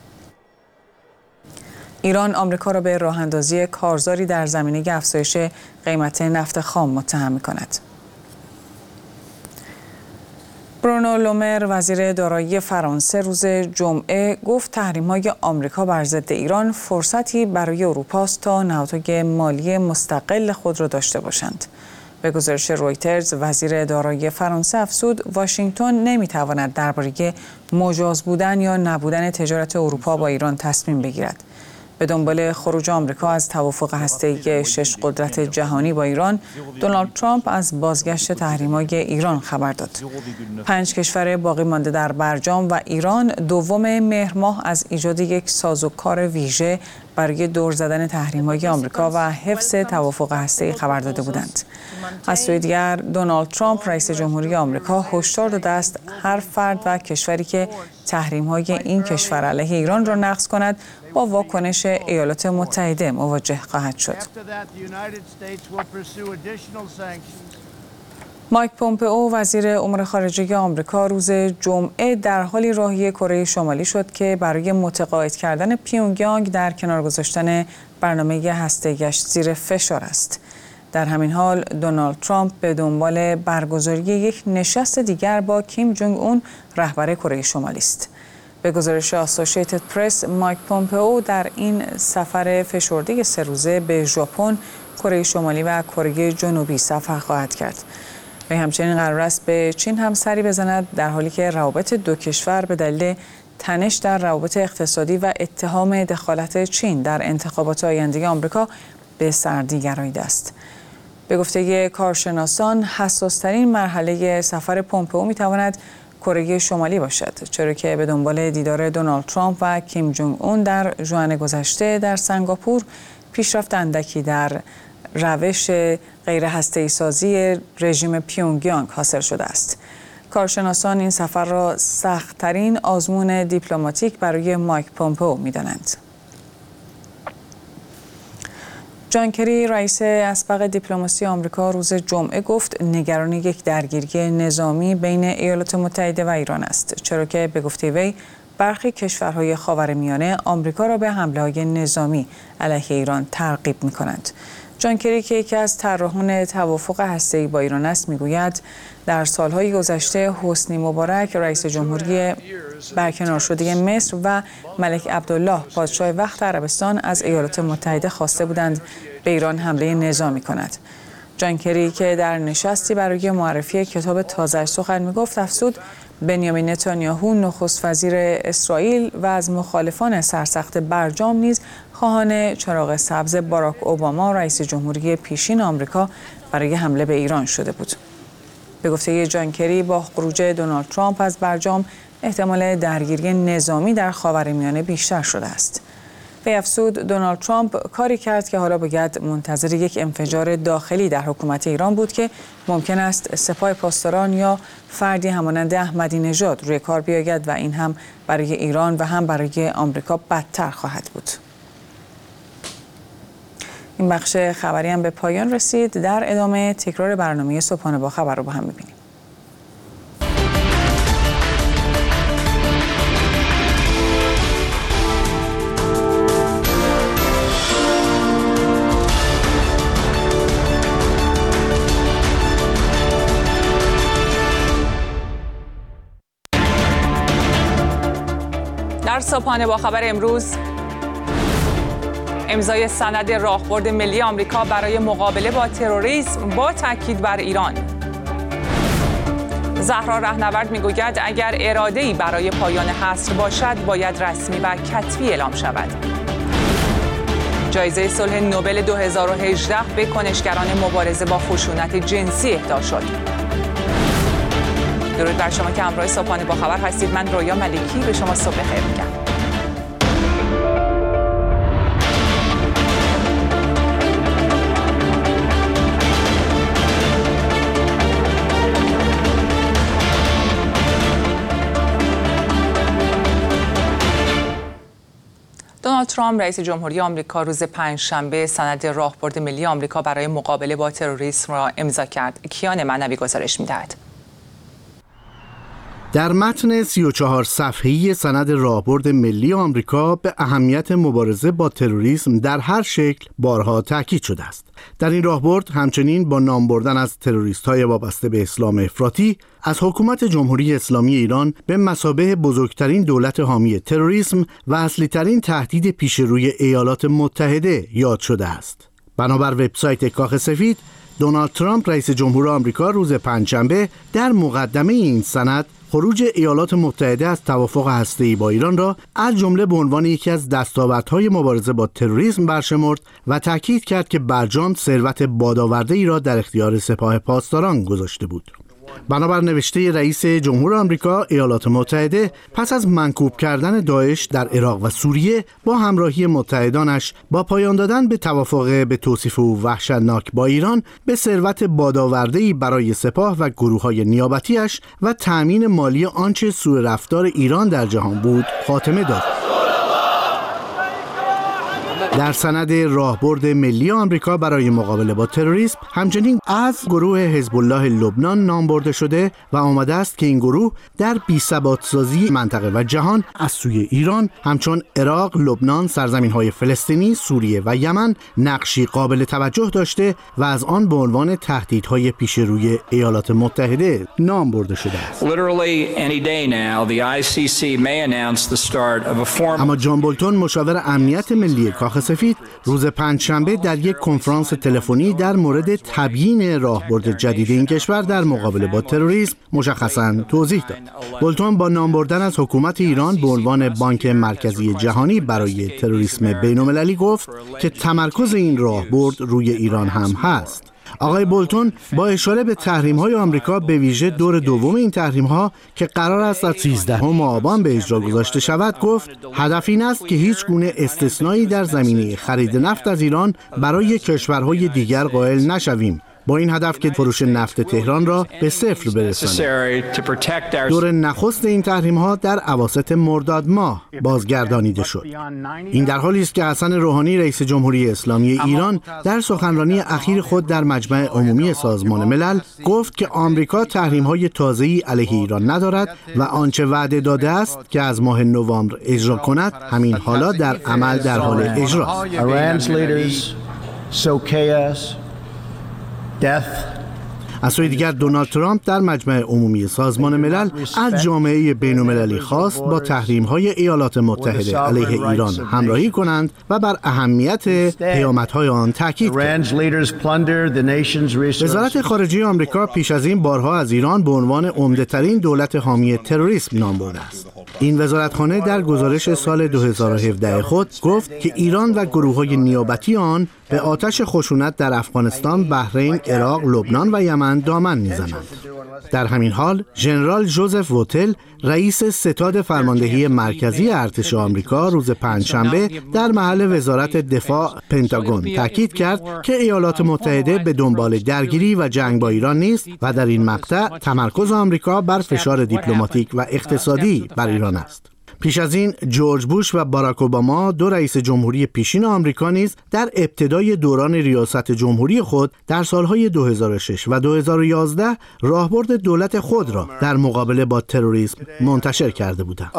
ایران آمریکا را به راه‌اندازی کارزاری در زمینه افزایش قیمت نفت خام متهم می‌کند. برونو لومر وزیر دارایی فرانسه روز جمعه گفت تحریم‌های آمریکا بر ضد ایران فرصتی برای اروپا است تا نهادهای مالی مستقل خود را داشته باشند. به گزارش رویترز، وزیر دارایی فرانسه افزود واشنگتن نمی‌تواند درباره مجاز بودن یا نبودن تجارت اروپا با ایران تصمیم بگیرد. به دنبال خروج آمریکا از توافق هسته‌ای 6 قدرت جهانی با ایران، دونالد ترامپ از بازگشت تحریم‌های ایران خبر داد. 5 کشور باقی مانده در برجام و ایران 2 مهر ماه از ایجاد یک سازوکار ویژه برای دور زدن تحریم‌های آمریکا و حفظ توافق هسته‌ای خبر داده بودند. از سوی دیگر، دونالد ترامپ رئیس جمهوری آمریکا هشدار داده است هر فرد و کشوری که تحریم‌های این کشور علیه ایران را نقض کند با واکنش ایالات متحده مواجه خواهد شد. مایک پومپئو وزیر امور خارجه آمریکا روز جمعه در حالی راهی کره شمالی شد که برای متقاعد کردن پیونگیانگ در کنار گذاشتن برنامه هسته‌ایش زیر فشار است. در همین حال دونالد ترامپ به دنبال برگزاری یک نشست دیگر با کیم جونگ اون رهبر کره شمالی است. به گزارش آسوشیتد پرس، مایک پومپئو در این سفر فشرده 3 روزه به ژاپن، کره شمالی و کره جنوبی سفر خواهد کرد. و همچنین قرار است به چین هم سری بزند، در حالی که روابط 2 کشور به دلیل تنش در روابط اقتصادی و اتهام دخالت چین در انتخابات آینده آمریکا به سردی گراییده است. به گفته کارشناسان، حساس‌ترین مرحله سفر پومپئو می‌تواند کره شمالی باشد، چرا که به دنبال دیدار دونالد ترامپ و کیم جونگ اون در ژوئن گذشته در سنگاپور پیشرفت اندکی در روش غیر هسته‌ای سازی رژیم پیونگیانگ حاصل شده است. کارشناسان این سفر را سخت‌ترین آزمون دیپلماتیک برای مایک پومپئو می‌دانند. جان کری رئیس اسبق دیپلماسی آمریکا روز جمعه گفت نگرانی یک درگیری نظامی بین ایالات متحده و ایران است، چرا که به گفته وی برخی کشورهای خاورمیانه آمریکا را به حمله‌های نظامی علیه ایران ترغیب می‌کنند. جان کری که یکی از طراحان توافق هسته‌ای با ایران است میگوید در سالهای گذشته حسنی مبارک رئیس جمهوری برکنار شده مصر و ملک عبدالله پادشاه وقت عربستان از ایالات متحده خواسته بودند به ایران حمله نظامی کند. جان کری که در نشستی برای معرفی کتاب تازه سخن میگفت افزود بنیامین نتانیاهو نخست وزیر اسرائیل و از مخالفان سرسخت برجام نیز خواهان چراغ سبز باراک اوباما رئیس جمهوری پیشین آمریکا برای حمله به ایران شده بود. به گفته جان کری با خروج دونالد ترامپ از برجام احتمال درگیری نظامی در خاورمیانه بیشتر شده است. وی افزود دونالد ترامپ کاری کرد که حالا باید منتظر یک انفجار داخلی در حکومت ایران بود که ممکن است سپاه پاسداران یا فردی همانند احمدی نژاد روی کار بیاید و این هم برای ایران و هم برای آمریکا بدتر خواهد بود. این بخش خبری هم به پایان رسید. در ادامه تکرار برنامه صبحانه با خبر رو با هم می‌بینیم. در صبحانه با خبر امروز، امضای سند راهبرد ملی آمریکا برای مقابله با تروریسم با تاکید بر ایران. زهرا رهنورد میگوید اگر اراده‌ای برای پایان حصر باشد باید رسمی و کتبی اعلام شود. جایزه صلح نوبل 2018 به کنشگران مبارزه با خشونت جنسی اهدا شد. درود بر شما که همراه صبحانه با خبر هستید. من رویا ملکی به شما صبح خیر میگم. دونالد ترامپ رئیس جمهوری آمریکا روز پنجشنبه سند راهبرد ملی آمریکا برای مقابله با تروریسم را امضا کرد. کیان معنوی گزارش می‌دهد. در متن 34 صفحه‌ای سند راهبرد ملی آمریکا به اهمیت مبارزه با تروریسم در هر شکل بارها تاکید شده است. در این راهبرد همچنین با نام بردن از تروریست‌های وابسته به اسلام افراطی از حکومت جمهوری اسلامی ایران به مثابه بزرگترین دولت حامی تروریسم و اصلی‌ترین تهدید پیش روی ایالات متحده یاد شده است. بنابر وبسایت کاخ سفید، دونالد ترامپ رئیس جمهور آمریکا روز پنجشنبه در مقدمه این سند خروج ایالات متحده از توافق هسته‌ای با ایران را از جمله به عنوان یکی از دستاوردهای مبارزه با تروریسم برشمرد و تاکید کرد که برجام ثروت بادآورده‌ای را در اختیار سپاه پاسداران گذاشته بود. بنابر نوشته رئیس جمهور آمریکا، ایالات متحده پس از منکوب کردن داعش در عراق و سوریه با همراهی متحدانش با پایان دادن به توافق به توصیف او وحشتناک با ایران به ثروت بادآورده‌ای برای سپاه و گروه‌های نیابتیش و تأمین مالی آنچه سوء رفتار ایران در جهان بود خاتمه داد. در سند راهبرد ملی آمریکا برای مقابله با تروریسم همچنین از گروه حزب الله لبنان نام برده شده و آمده است که این گروه در بی‌ثبات‌سازی منطقه و جهان از سوی ایران همچون عراق، لبنان، سرزمین‌های فلسطینی، سوریه و یمن نقشی قابل توجه داشته و از آن به عنوان تهدیدهای پیش روی ایالات متحده نام برده شده است. اما جان بولتون مشاور امنیت ملی کاخ سفید روز پنجشنبه در یک کنفرانس تلفنی در مورد تبیین راهبرد جدید این کشور در مقابله با تروریسم مشخصاً توضیح داد. بولتون با نام بردن از حکومت ایران به عنوان بانک مرکزی جهانی برای تروریسم بین‌المللی گفت که تمرکز این راهبرد روی ایران هم هست. آقای بولتون با اشاره به تحریم‌های آمریکا به ویژه دور دوم این تحریم‌ها که قرار است از 13 آبان به اجرا گذاشته شود گفت هدف این است که هیچ گونه استثنایی در زمینه خرید نفت از ایران برای کشورهای دیگر قائل نشویم، با این هدف که فروش نفت تهران را به صفر برسانیم. دور نخست این تحریم‌ها در اواسط مرداد ماه بازگردانیده شد. این در حالی است که حسن روحانی رئیس جمهوری اسلامی ایران در سخنرانی اخیر خود در مجمع عمومی سازمان ملل گفت که آمریکا تحریم‌های تازه‌ای علیه ایران ندارد و آنچه وعده داده است که از ماه نوامبر اجرا کند همین حالا در عمل در حال اجراست. از سوی دیگر دونالد ترامپ در مجمع عمومی سازمان ملل از جامعه بین‌المللی خواست با تحریم‌های ایالات متحده علیه ایران همراهی کنند و بر اهمیت پیامدهای آن تاکید کرد. وزارت خارجه آمریکا پیش از این بارها از ایران به عنوان عمده‌ترین دولت حامی تروریسم نام برده است. این وزارتخانه در گزارش سال 2017 خود گفت که ایران و گروه‌های نیابتی آن به آتش خشونت در افغانستان، بحرین، عراق، لبنان و یمن دامن می‌زنند. در همین حال، ژنرال جوزف ووتل، رئیس ستاد فرماندهی مرکزی ارتش آمریکا، روز پنجشنبه در محل وزارت دفاع پنتاگون تاکید کرد که ایالات متحده به دنبال درگیری و جنگ با ایران نیست و در این مقطع تمرکز آمریکا بر فشار دیپلماتیک و اقتصادی بر ایران است. پیش از این جورج بوش و باراک اوباما، دو رئیس جمهوری پیشین آمریکا نیز در ابتدای دوران ریاست جمهوری خود در سالهای 2006 و 2011 راهبرد دولت خود را در مقابله با تروریسم منتشر کرده بودند.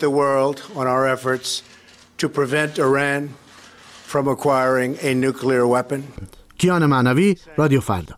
کیان معنوی، رادیو فردا.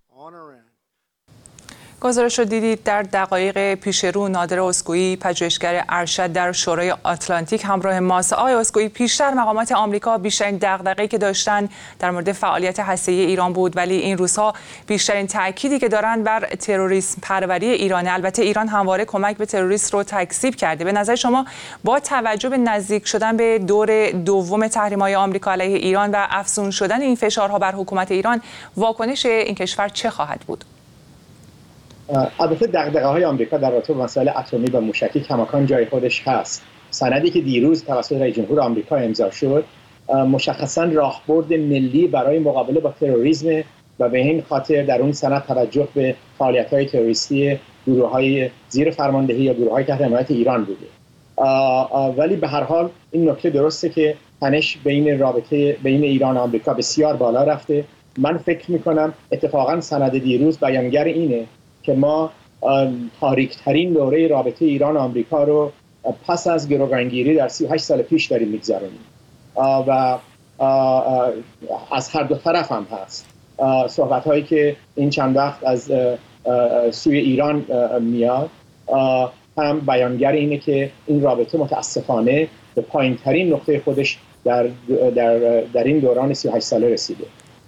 گزارش رو دیدید. در دقایق پیش رو نادر اسکوئی، پژوهشگر ارشد در شورای آتلانتیک همراه ماست. آقای اسکوئی، پیشتر مقامات آمریکا بیشترین دغدغه‌ای که داشتن در مورد فعالیت هسته‌ای ایران بود، ولی این روزها بیشترین تأکیدی که دارن بر تروریسم پروری ایرانه. البته ایران همواره کمک به تروریست رو تکذیب کرده. به نظر شما با توجه به نزدیک شدن به دور دوم تحریم‌های آمریکا علیه ایران و افزون شدن این فشارها بر حکومت ایران، واکنش این کشور چه خواهد بود؟ البته دغدغه‌های آمریکا در رابطه با مسائل اتمی و موشکی کماکان جای خودش هست. سندی که دیروز توسط رئیس جمهور آمریکا امضا شد مشخصاً راهبرد ملی برای مقابله با تروریسم و به این خاطر در اون سند توجه به فعالیت‌های تروریستی گروه‌های زیر فرماندهی یا گروه‌های تحت حمایت ایران بوده. ولی به هر حال این نکته درسته که تنش بین ایران و آمریکا بسیار بالا رفته. من فکر می‌کنم اتفاقاً سند دیروز بیانگر اینه که ما تاریک‌ترین دوره رابطه ایران و آمریکا رو پس از گروگانگیری در 38 سال پیش داریم می‌گذرونیم و از هر دو طرف هم هست. صحبت‌هایی که این چند وقت از سوی ایران میاد هم بیانگر اینه که این رابطه متاسفانه به پایین‌ترین نقطه خودش در این دوران 38 ساله رسیده.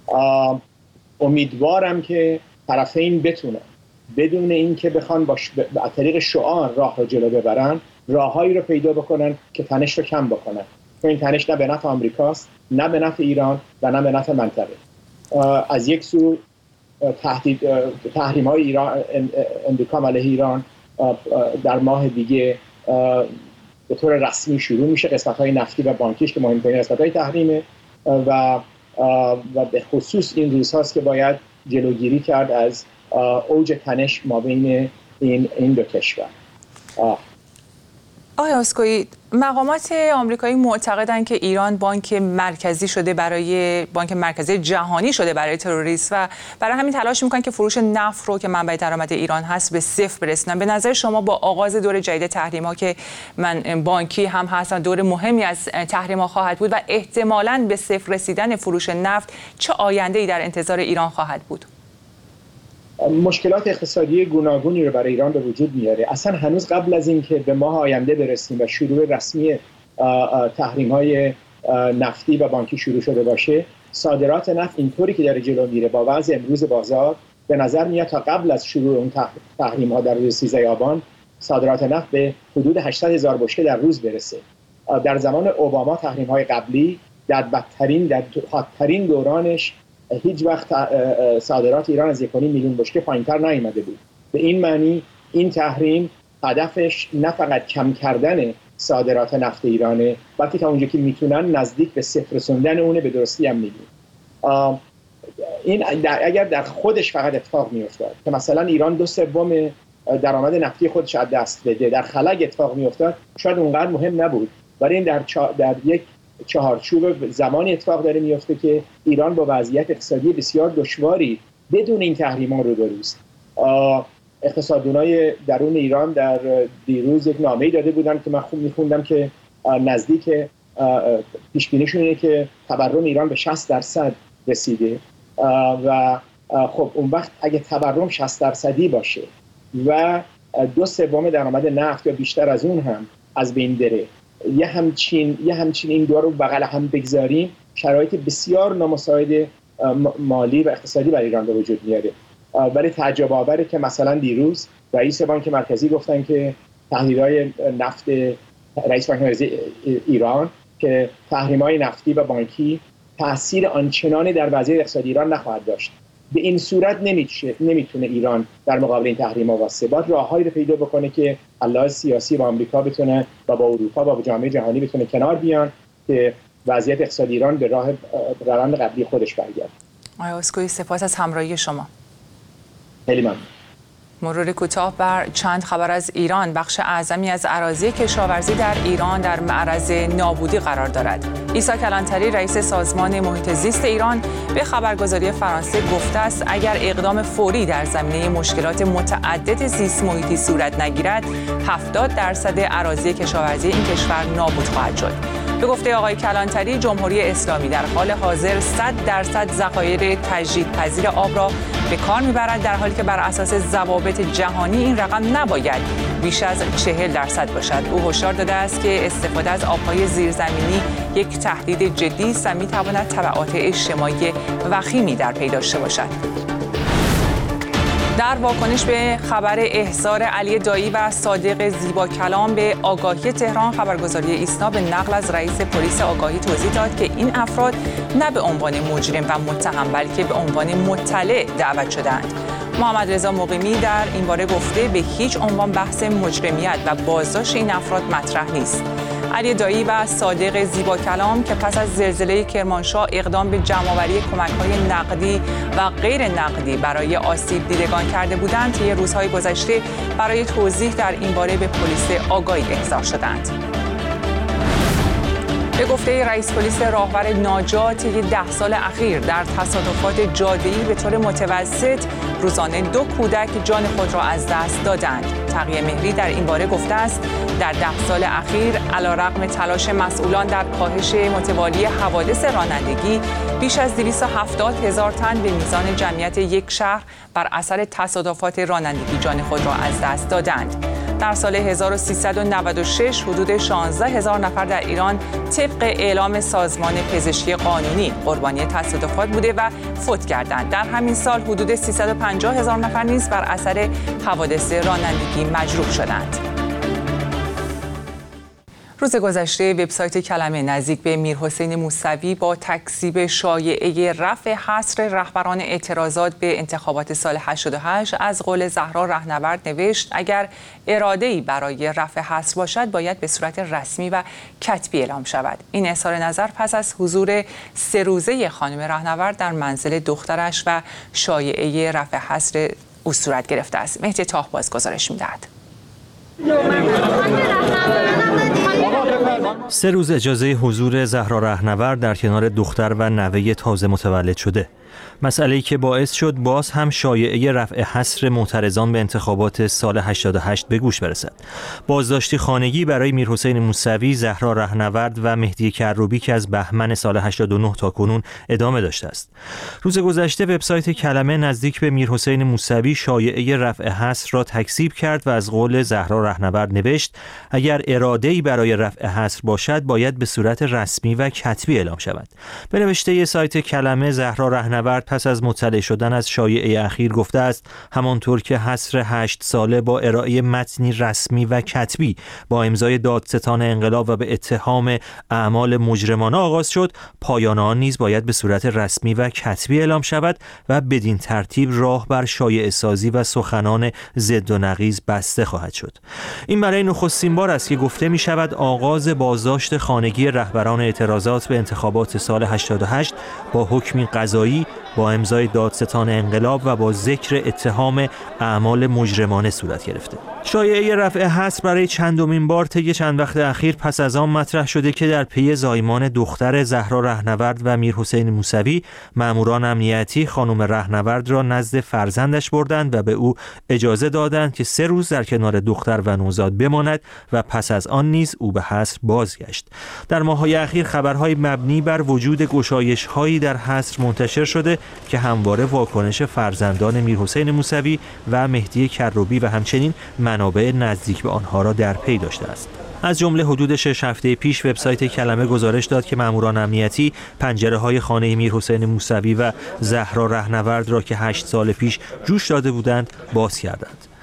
امیدوارم که طرفین بتونن بدون اینکه بخوان از طریق شعار راه رو جلو ببرن، راههایی رو پیدا بکنن که تنش رو کم بکنن. این تنش نه به نفع آمریکاست، نه به نفع ایران و نه به نفع منطقه. از یک سو تحریم‌های ایران امریکا علیه ایران در ماه دیگه به طور رسمی شروع میشه. قسمت‌های نفتی و بانکیش که مهمترین قسمت‌های تحریمه و به خصوص این روزهاست که باید جلوگیری کرد از اوج تنش ما بین این دو کشور. آقای اسکوئی، مقامات آمریکایی معتقدند که ایران بانک مرکزی جهانی شده برای تروریسم و برای همین تلاش میکنن که فروش نفت رو که منبع درآمد ایران هست به صفر برسونن. به نظر شما با آغاز دور جدید تحریم‌ها که بانکی هم هستن، دور مهمی از تحریم‌ها خواهد بود و احتمالاً به صفر رسیدن فروش نفت، چه آینده‌ای در انتظار ایران خواهد بود؟ مشکلات اقتصادی گوناگونی رو برای ایران به وجود میاره. اصلا هنوز قبل از این که به ماه آینده برسیم و شروع رسمی تحریم‌های نفتی و بانکی شروع شده باشه، صادرات نفت اینطوری که داره جلو میره با وضع امروز بازار به نظر میاد تا قبل از شروع اون تحریم‌ها در روز 13 آبان صادرات نفت به حدود 800,000 بشکه در روز برسه. در زمان اوباما تحریم‌های قبلی در حادترین دورانش هیچ وقت صادرات ایران از 1.5 میلیون بشکه پایین‌تر نیامده بود. به این معنی این تحریم هدفش نه فقط کم کردن صادرات نفت ایرانه، بلکه تا اونجا که میتونن نزدیک به صفر رسوندن اونه به درستی هم میگن. این اگر در خودش فقط اتفاق میافتاد که مثلا ایران 2/3 درآمد نفتی خودش از دست بده، در خلأ اتفاق میافتاد، شاید اونقدر مهم نبود. ولی این در یک چهارچوب زمانی اتفاق داره میفته که ایران با وضعیت اقتصادی بسیار دشواری بدون این تحریم‌ها روبروست. اقتصاددانای درون ایران در دیروز یک نامه‌ای داده بودن که من خوب می‌خوندم که نزدیک پیش‌بینیشون اینه که تورم ایران به 60% رسیده و خب اون وقت اگه تورم 60% باشه و 2/3 درآمد نفت یا بیشتر از اون هم از بین بره، یه همچین این دو رو بغل هم بگذاریم، شرایط بسیار نامساعد مالی و اقتصادی برای ایران به وجود میاره. ولی تعجب آوره که مثلا دیروز رئیس بانک مرکزی گفتن که تهدیدهای نفت رئیس بانک مرکزی ایران که تحریم‌های نفتی و بانکی تأثیر آنچنانی در وضعیت اقتصادی ایران نخواهد داشت. به این صورت نمیتونه ایران در مقابل این تحریم‌ها واسه باید راههایی رو پیدا بکنه که علاوه سیاسی با آمریکا بتونه و با اروپا و با جامعه جهانی بتونه کنار بیان که وضعیت اقتصادی ایران به راه روند قبلی خودش برگرده. آقای اسکوئی سپاس از همراهی شما. خیلی ممنون. مرور کوتاه بر چند خبر از ایران. بخش اعظمی از اراضی کشاورزی در ایران در معرض نابودی قرار دارد. عیسی کلانتری رئیس سازمان محیط زیست ایران به خبرگزاری فرانسه گفته است اگر اقدام فوری در زمینه مشکلات متعدد زیست محیطی صورت نگیرد 70% اراضی کشاورزی این کشور نابود خواهد شد. به گفته آقای کلانتری جمهوری اسلامی در حال حاضر 100% ذخایر تجدیدپذیر آب را به کار میبرد در حالی که بر اساس ضوابط جهانی این رقم نباید بیش از 40% باشد. او هشدار داده است که استفاده از آبهای زیرزمینی یک تهدید جدی است و میتواند تبعات اجتماعی وخیمی در پی داشته باشد. در واکنش به خبر احضار علی دایی و صادق زیباکلام به آگاهی تهران، خبرگزاری ایسنا به نقل از رئیس پلیس آگاهی توضیح داد که این افراد نه به عنوان مجرم و متهم بلکه به عنوان مطلع دعوت شدند. محمد رضا مقیمی در این باره گفته به هیچ عنوان بحث مجرمیت و بازداشت این افراد مطرح نیست. علی دایی و صادق زیباکلام که پس از زلزله کرمانشاه اقدام به جمع‌آوری کمک‌های نقدی و غیر نقدی برای آسیب دیدگان کرده بودند، طی روزهای گذشته برای توضیح در این باره به پلیس آگاهی احضار شدند. به گفته رئیس پلیس راهور ناجات، 10 سال اخیر در تصادفات جاده‌ای به طور متوسط روزانه 2 کودک جان خود را از دست دادند. تقی مهری در این باره گفته است در 10 سال اخیر علیرغم تلاش مسئولان در کاهش متوالی حوادث رانندگی، بیش از 270,000 تن به میزان جمعیت یک شهر بر اثر تصادفات رانندگی جان خود را از دست دادند. در سال 1396 حدود 16,000 نفر در ایران طبق اعلام سازمان پزشکی قانونی قربانی تصادفات بوده و فوت کردند. در همین سال حدود 350,000 نفر نیز بر اثر حوادث رانندگی مجروح شدند. روز گذشته وبسایت کلمه نزدیک به میرحسین موسوی با تکذیب شایعه رفع حصر رهبران اعتراضات به انتخابات سال 88 از قول زهرا رهنورد نوشت اگر اراده‌ای برای رفع حصر باشد باید به صورت رسمی و کتبی اعلام شود. این اظهار نظر پس از حضور 3 روزه خانم رهنورد در منزل دخترش و شایعه رفع حصر او صورت گرفته است. مهدی طاهباز گزارش می‌دهد. 3 روز اجازه حضور زهرا رهنورد در کنار دختر و نوه تازه متولد شده. مسئله‌ای که باعث شد باز هم شایعه رفع حصر معترضان به انتخابات سال 88 به گوش برسد. بازداشتی خانگی برای میرحسین موسوی، زهرا رهنورد و مهدی کروبی که از بهمن سال 89 تا کنون ادامه داشته است. روز گذشته وبسایت کلمه نزدیک به میرحسین موسوی شایعه رفع حصر را تکذیب کرد و از قول زهرا رهنورد نوشت اگر اراده‌ای برای رفع حصر باشد باید به صورت رسمی و کتبی اعلام شود. به نوشته سایت کلمه، زهرا رهنورد پس از مطلع شدن از شایعه اخیر گفته است همانطور که حصر 8 ساله با ارائه متنی رسمی و کتبی با امضای دادستان انقلاب و به اتهام اعمال مجرمانه آغاز شد، پایان آن نیز باید به صورت رسمی و کتبی اعلام شود و بدین ترتیب راه بر شایعه سازی و سخنان ضد و نقیض بسته خواهد شد. این برای نخستین بار است که گفته می شود آغاز بازداشت خانگی رهبران اعتراضات به انتخابات سال 88 با حکمی قضایی با امضای دادستان انقلاب و با ذکر اتهام اعمال مجرمانه صورت گرفته. شایعه رفع حصر برای چندمین بار طی چند وقت اخیر پس از آن مطرح شده که در پی زایمان دختر زهرا رهنورد و میرحسین موسوی، ماموران امنیتی خانم رهنورد را نزد فرزندش بردند و به او اجازه دادند که 3 روز در کنار دختر و نوزاد بماند و پس از آن نیز او به حصر بازگشت. در ماه‌های اخیر خبرهای مبنی بر وجود گشایش‌هایی در حصر منتشر شده که همواره واکنش فرزندان میرحسین موسوی و مهدی کروبی و همچنین منابع نزدیک به آنها را در پی داشته است. از جمله حدود 6 هفته پیش وبسایت کلمه گزارش داد که ماموران امنیتی پنجره‌های خانه میرحسین موسوی و زهرا رهنورد را که 8 سال پیش جوش داده بودند باز کردند.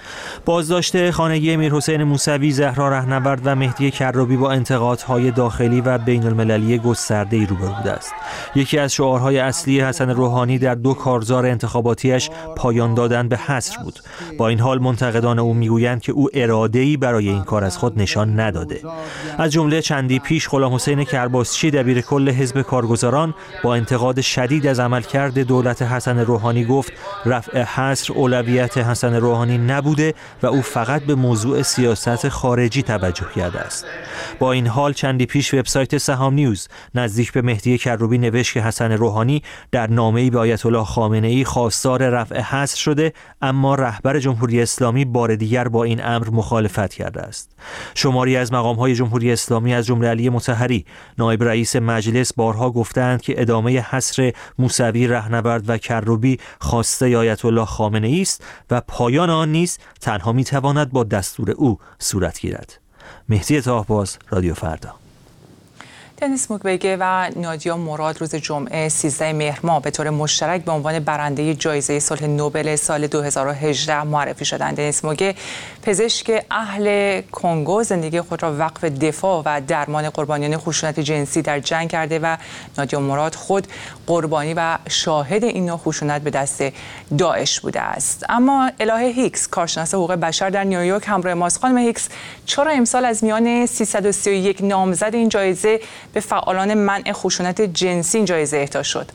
بازداشت خانگی امیرحسین موسوی، زهرا رهنورد و مهدی کروبی با انتقادهای داخلی و بین المللی گسترده‌ای روبرو بوده است. یکی از شعارهای اصلی حسن روحانی در 2 کارزار انتخاباتیش پایان دادن به حصر بود. با این حال منتقدان او میگویند که او اراده‌ای برای این کار از خود نشان نداده. از جمله چندی پیش غلامحسین کرباسچی دبیرکل حزب کارگزاران با انتقاد شدید از عملکرد دولت حسن روحانی گفت رفع حصر اولویت حسن روحانی نبوده و او فقط به موضوع سیاست خارجی توجه کرده است. با این حال چندی پیش وبسایت سهام نیوز نزدیک به مهدی کروبی نوشت که حسن روحانی در نامه‌ای به آیت الله خامنه‌ای خواستار رفع حصر شده، اما رهبر جمهوری اسلامی بار دیگر با این امر مخالفت کرده است. شماری از مقام‌های جمهوری اسلامی از جمله علی مطهری نایب رئیس مجلس بارها گفتند که ادامه حصر موسوی، رهنورد و کروبی خواسته آیت الله خامنه‌ای است و پایان آن نیز تنها میتواند با دستور او صورت گیرد. مهدی طاهباز، رادیو فردا. دنیس موکبگه و نادیا مراد روز جمعه 13 مهر ماه به طور مشترک به عنوان برنده جایزه صلح نوبل سال 2018 معرفی شدند. دنیس موکبگه پزشک اهل کنگو زندگی خود را وقف دفاع و درمان قربانیان خشونت جنسی در جنگ کرده و نادیا مراد خود قربانی و شاهد این نوع خشونت به دست داعش بوده است. اما الهه هیکس، کارشناس حقوق بشر در نیویورک همراه ماست. خانم هیکس، چرا امسال از میان 331 نامزد این جایزه به فعالان منع خشونت جنسی این جایزه اهدا شد؟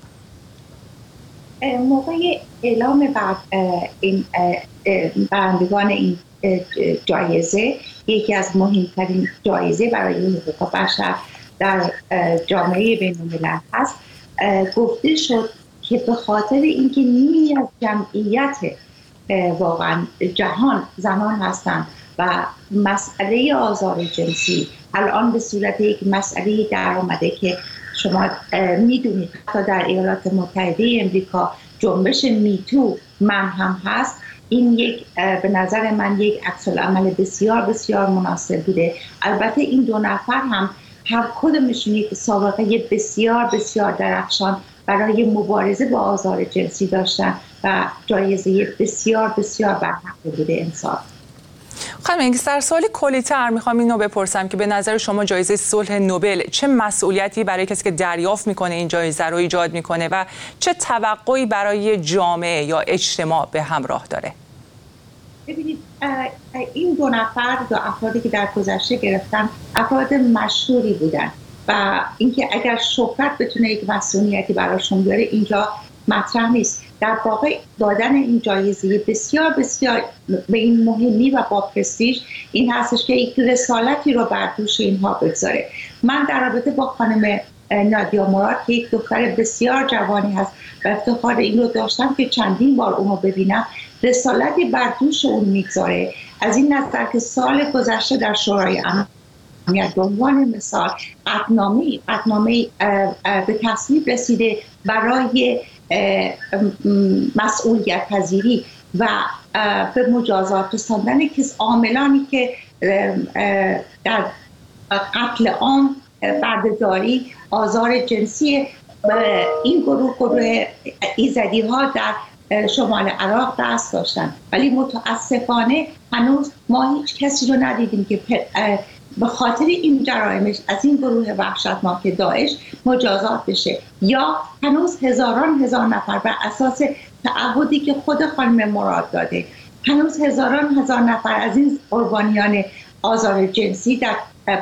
موقع اعلام این برندگان این جایزه، یکی از مهمترین جایزه برای حقوق بشر در جامعه بین‌الملل هست، گفته شد که به خاطر اینکه نیمی از جمعیت واقعا جهان زنان هستند و مسئله آزار جنسی الان به صورت یک مسئله در آمده که شما میدونید حتی در ایالات متحده امریکا جنبش میتو من هم هست. این یک به نظر من یک عکس‌العمل بسیار بسیار مناسب بوده. البته این 2 نفر هم هر کدومشون یک سابقه بسیار بسیار درخشان برای مبارزه با آزار جنسی داشتن و جایزه بسیار بسیار برحق بوده امسال. خانم هیکس، در سوال کلی‌تر میخوام اینو بپرسم که به نظر شما جایزه صلح نوبل چه مسئولیتی برای کسی که دریافت میکنه این جایزه رو ایجاد میکنه و چه توقعی برای جامعه یا اجتماع به همراه داره؟ ببینید، این 2 نفر، 2 افرادی که در گذشته گرفتن، افراد مشهوری بودن و اینکه اگر شهرت بتونه یک مسئولیتی براشون بیاره اینجا مطرح نیست. در واقع دادن این جایزه بسیار بسیار به این مهمی و با پرستیژ این هستش که یک رسالتی رو بر دوش اینها بگذاره. من در رابطه با خانم نادیا مراد که یک دختر بسیار جوانی هست و افتخار این رو داشتم که چندین بار اونو ببینم، رسالتی بر دوش اون میگذاره. از این نظر که سال گذشته در شورای امنیت به عنوان مثال قطعنامه به تصویب رسیده برای مسئولیت پذیری و به مجازات رساندن عاملانی که در قتل عام، بردهداری، آزار جنسی این گروه ایزدی ها در شمال عراق دست داشتن. ولی متاسفانه هنوز ما هیچ کسی رو ندیدیم که به خاطر این جرائمش از این گروه وحشتناک داعش مجازات بشه، یا هنوز هزاران نفر بر اساس تعهدی که خود خانم مراد داده، هنوز هزاران نفر از این قربانیان آزار جنسی در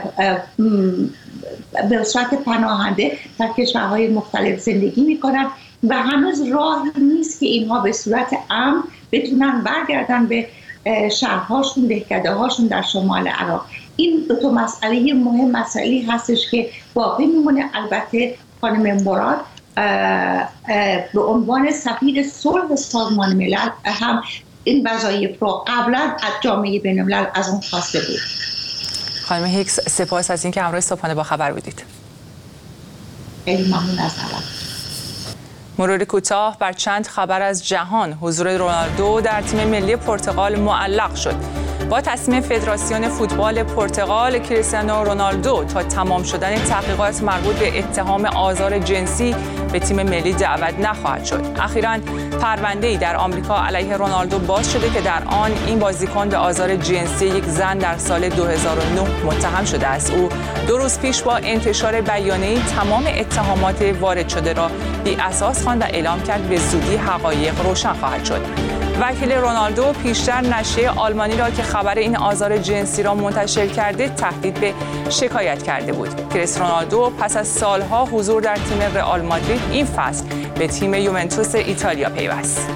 به صورت پناهنده در کشورهای مختلف زندگی میکنن و هنوز راهی نیست که اینها به صورت امن بتونن برگردن به شهرهاشون، دهکده هاشون در شمال عراق. این 2 مسئله مهم مسئله هستش که باقی میمونه. البته خانم مراد به عنوان سفیر صلح سازمان ملل هم این وظایف رو قبلا از جامعه بین‌الملل از اون خواسته بود. خانم هیکس، سپاس از اینکه همراه صبحانه با خبر بودید. خیلی ممنون از همه. مرور کوتاه بر چند خبر از جهان. حضور رونالدو در تیم ملی پرتغال معلق شد. با تصمیم فدراسیون فوتبال پرتغال، کریستیانو رونالدو تا تمام شدن تحقیقات مربوط به اتهام آزار جنسی به تیم ملی دعوت نخواهد شد. اخیراً پرونده‌ای در آمریکا علیه رونالدو باز شده که در آن این بازیکن به آزار جنسی یک زن در سال 2009 متهم شده است. او 2 روز پیش با انتشار بیانیه‌ای تمام اتهامات وارد شده را بی اساس خواند و اعلام کرد به زودی حقایق روشن خواهد شد. وکیل رونالدو پیشتر نشریه آلمانی را که خبر این آزار جنسی را منتشر کرده تهدید به شکایت کرده بود. کریستیانو رونالدو پس از سالها حضور در تیم رئال مادرید این فصل به تیم یوونتوس ایتالیا پیوست.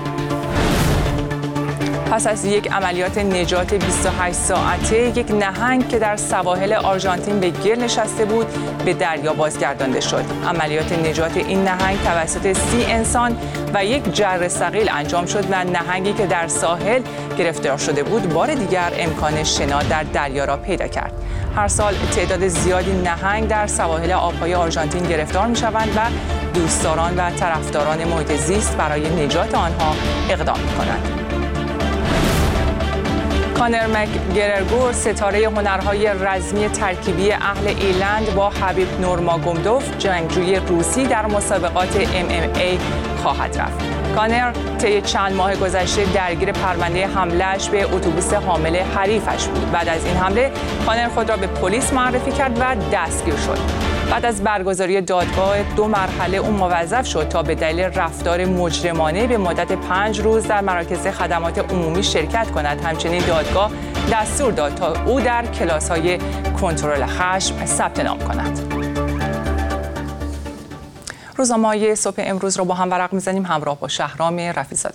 پس از یک عملیات نجات 28 ساعته، یک نهنگ که در سواحل آرژانتین به گل نشسته بود به دریا بازگردانده شد. عملیات نجات این نهنگ توسط 30 انسان و یک جره ثقیل انجام شد و نهنگی که در ساحل گرفتار شده بود بار دیگر امکان شنا در دریا را پیدا کرد. هر سال تعداد زیادی نهنگ در سواحل آبهای آرژانتین گرفتار می‌شوند و دوستداران و طرفداران محیط زیست برای نجات آنها اقدام می‌کنند. کانر مک‌گرگور، ستاره هنرهای رزمی ترکیبی اهل ایرلند، با حبیب نورماگومدوف، جنگجوی روسی، در مسابقات MMA خواهد رفت. کانر طی چند ماه گذشته درگیر پرونده حمله‌اش به اتوبوس حامل حریفش بود. بعد از این حمله کانر خود را به پلیس معرفی کرد و دستگیر شد. بعد از برگزاری دادگاه 2 مرحله او موظف شد تا به دلیل رفتار مجرمانه به مدت 5 روز در مراکز خدمات عمومی شرکت کند. همچنین دادگاه دستور داد تا او در کلاس‌های کنترل خشم ثبت نام کند. روزنامه‌های صبح امروز رو با هم ورق می‌زنیم همراه با شهرام رفیع‌زاده.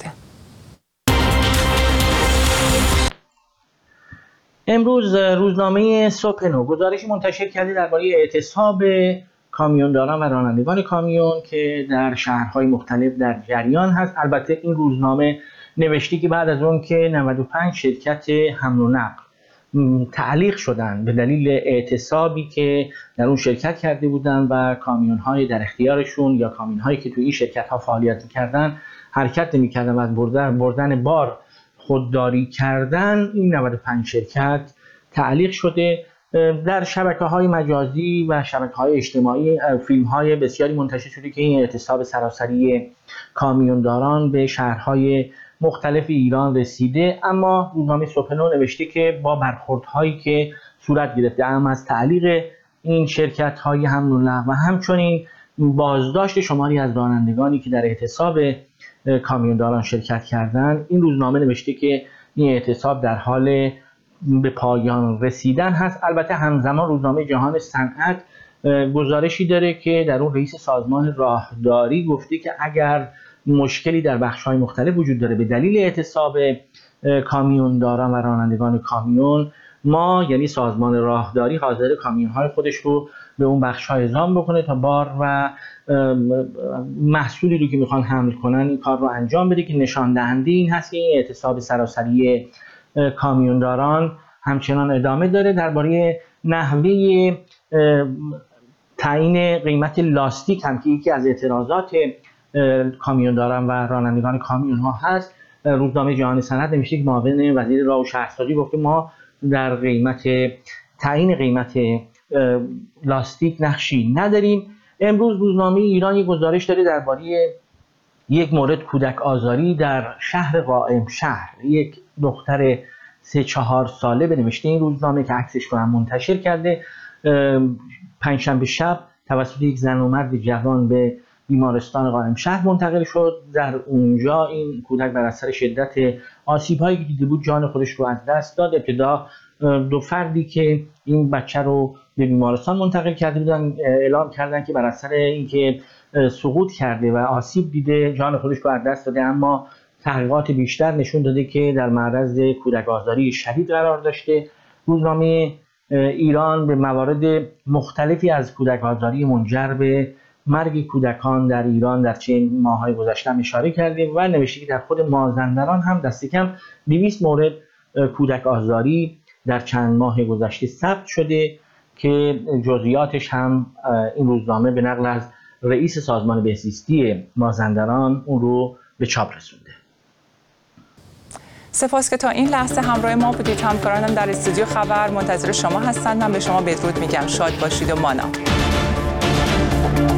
امروز روزنامه صبح نو گزارشی منتشر کرده درباره اعتصاب کامیونداران و رانندگان کامیون که در شهرهای مختلف در جریان هست. البته این روزنامه نوشته که بعد از اون که 95 شرکت حمل و نقل تعلیق شدن به دلیل اعتصابی که در اون شرکت کرده بودن و کامیون‌های در اختیارشون یا کامیون‌هایی که توی این شرکت‌ها فعالیت می‌کردن حرکت نمی‌کردن و از بردن بار خودداری کردن، این 95 شرکت تعلیق شده. در شبکه‌های مجازی و شبکه‌های اجتماعی فیلم‌های بسیاری منتشر شده که این اعتصاب سراسری کامیونداران به شهرهای مختلف ایران رسیده، اما روزنامه صبح نو نوشته که با برخوردهایی که صورت گرفته هم از تعلیق این شرکت‌های حمل و نقل و همچنین بازداشت شماری از رانندگانی که در اعتصاب کامیونداران شرکت کردند، این روزنامه نوشته که این اعتصاب در حال به پایان رسیدن هست. البته همزمان روزنامه جهان صنعت گزارشی داره که در اون رئیس سازمان راهداری گفته که اگر مشکلی در بخش‌های مختلف وجود داره به دلیل اعتصاب کامیونداران و رانندگان کامیون، ما یعنی سازمان راهداری حاضر کامیون‌های خودش رو به اون بخش‌ها اعزام بکنه تا بار و محصولی رو که میخوان حمل کنن این کار رو انجام بده، که نشان دهنده این هست که این اعتصاب سراسری کامیونداران همچنان ادامه داره. درباره نحوه تعیین قیمت لاستیک هم که یکی از اعتراضات کامیونداران و رانندگان کامیون ها هست، روزنامه جهان صنعت نوشته که معاون وزیر راه و شهرسازی گفته ما در تعیین قیمت لاستیک نقشی نداریم. امروز روزنامه ایران یک گزارش داره درباره یک مورد کودک آزاری در شهر قائم شهر. یک دختر 3-4 ساله بنوشته این روزنامه که عکسش رو هم منتشر کرده، پنجشنبه شب توسط یک زن و مرد جوان به بیمارستان قائم شهر منتقل شد. در اونجا این کودک بر اثر شدت آسیب‌هایی که دیده بود جان خودش رو از دست داد. ابتدا 2 فردی که این بچه رو به بیمارستان منتقل کرده بودن اعلام کردن که بر اثر اینکه سقوط کرده و آسیب دیده جان خودش رو از دست داده، اما تحقیقات بیشتر نشون داده که در معرض کودک آزاری شدید قرار داشته. روزنامه ایران به موارد مختلفی از کودک آزاری منجر به مرگ کودکان در ایران در چند ماه‌های گذشته اشاره کرده و نوشته که در خود مازندران هم دست کم 200 مورد کودک آزاری در چند ماه گذشته ثبت شده که جزئیاتش هم این روزنامه به نقل از رئیس سازمان بهزیستی مازندران اون رو به چاپ رسونده. سپاس که تا این لحظه همراه ما بودید. همکارانم در استودیو خبر منتظر شما هستند. من به شما بدرود میگم. شاد باشید و مانا.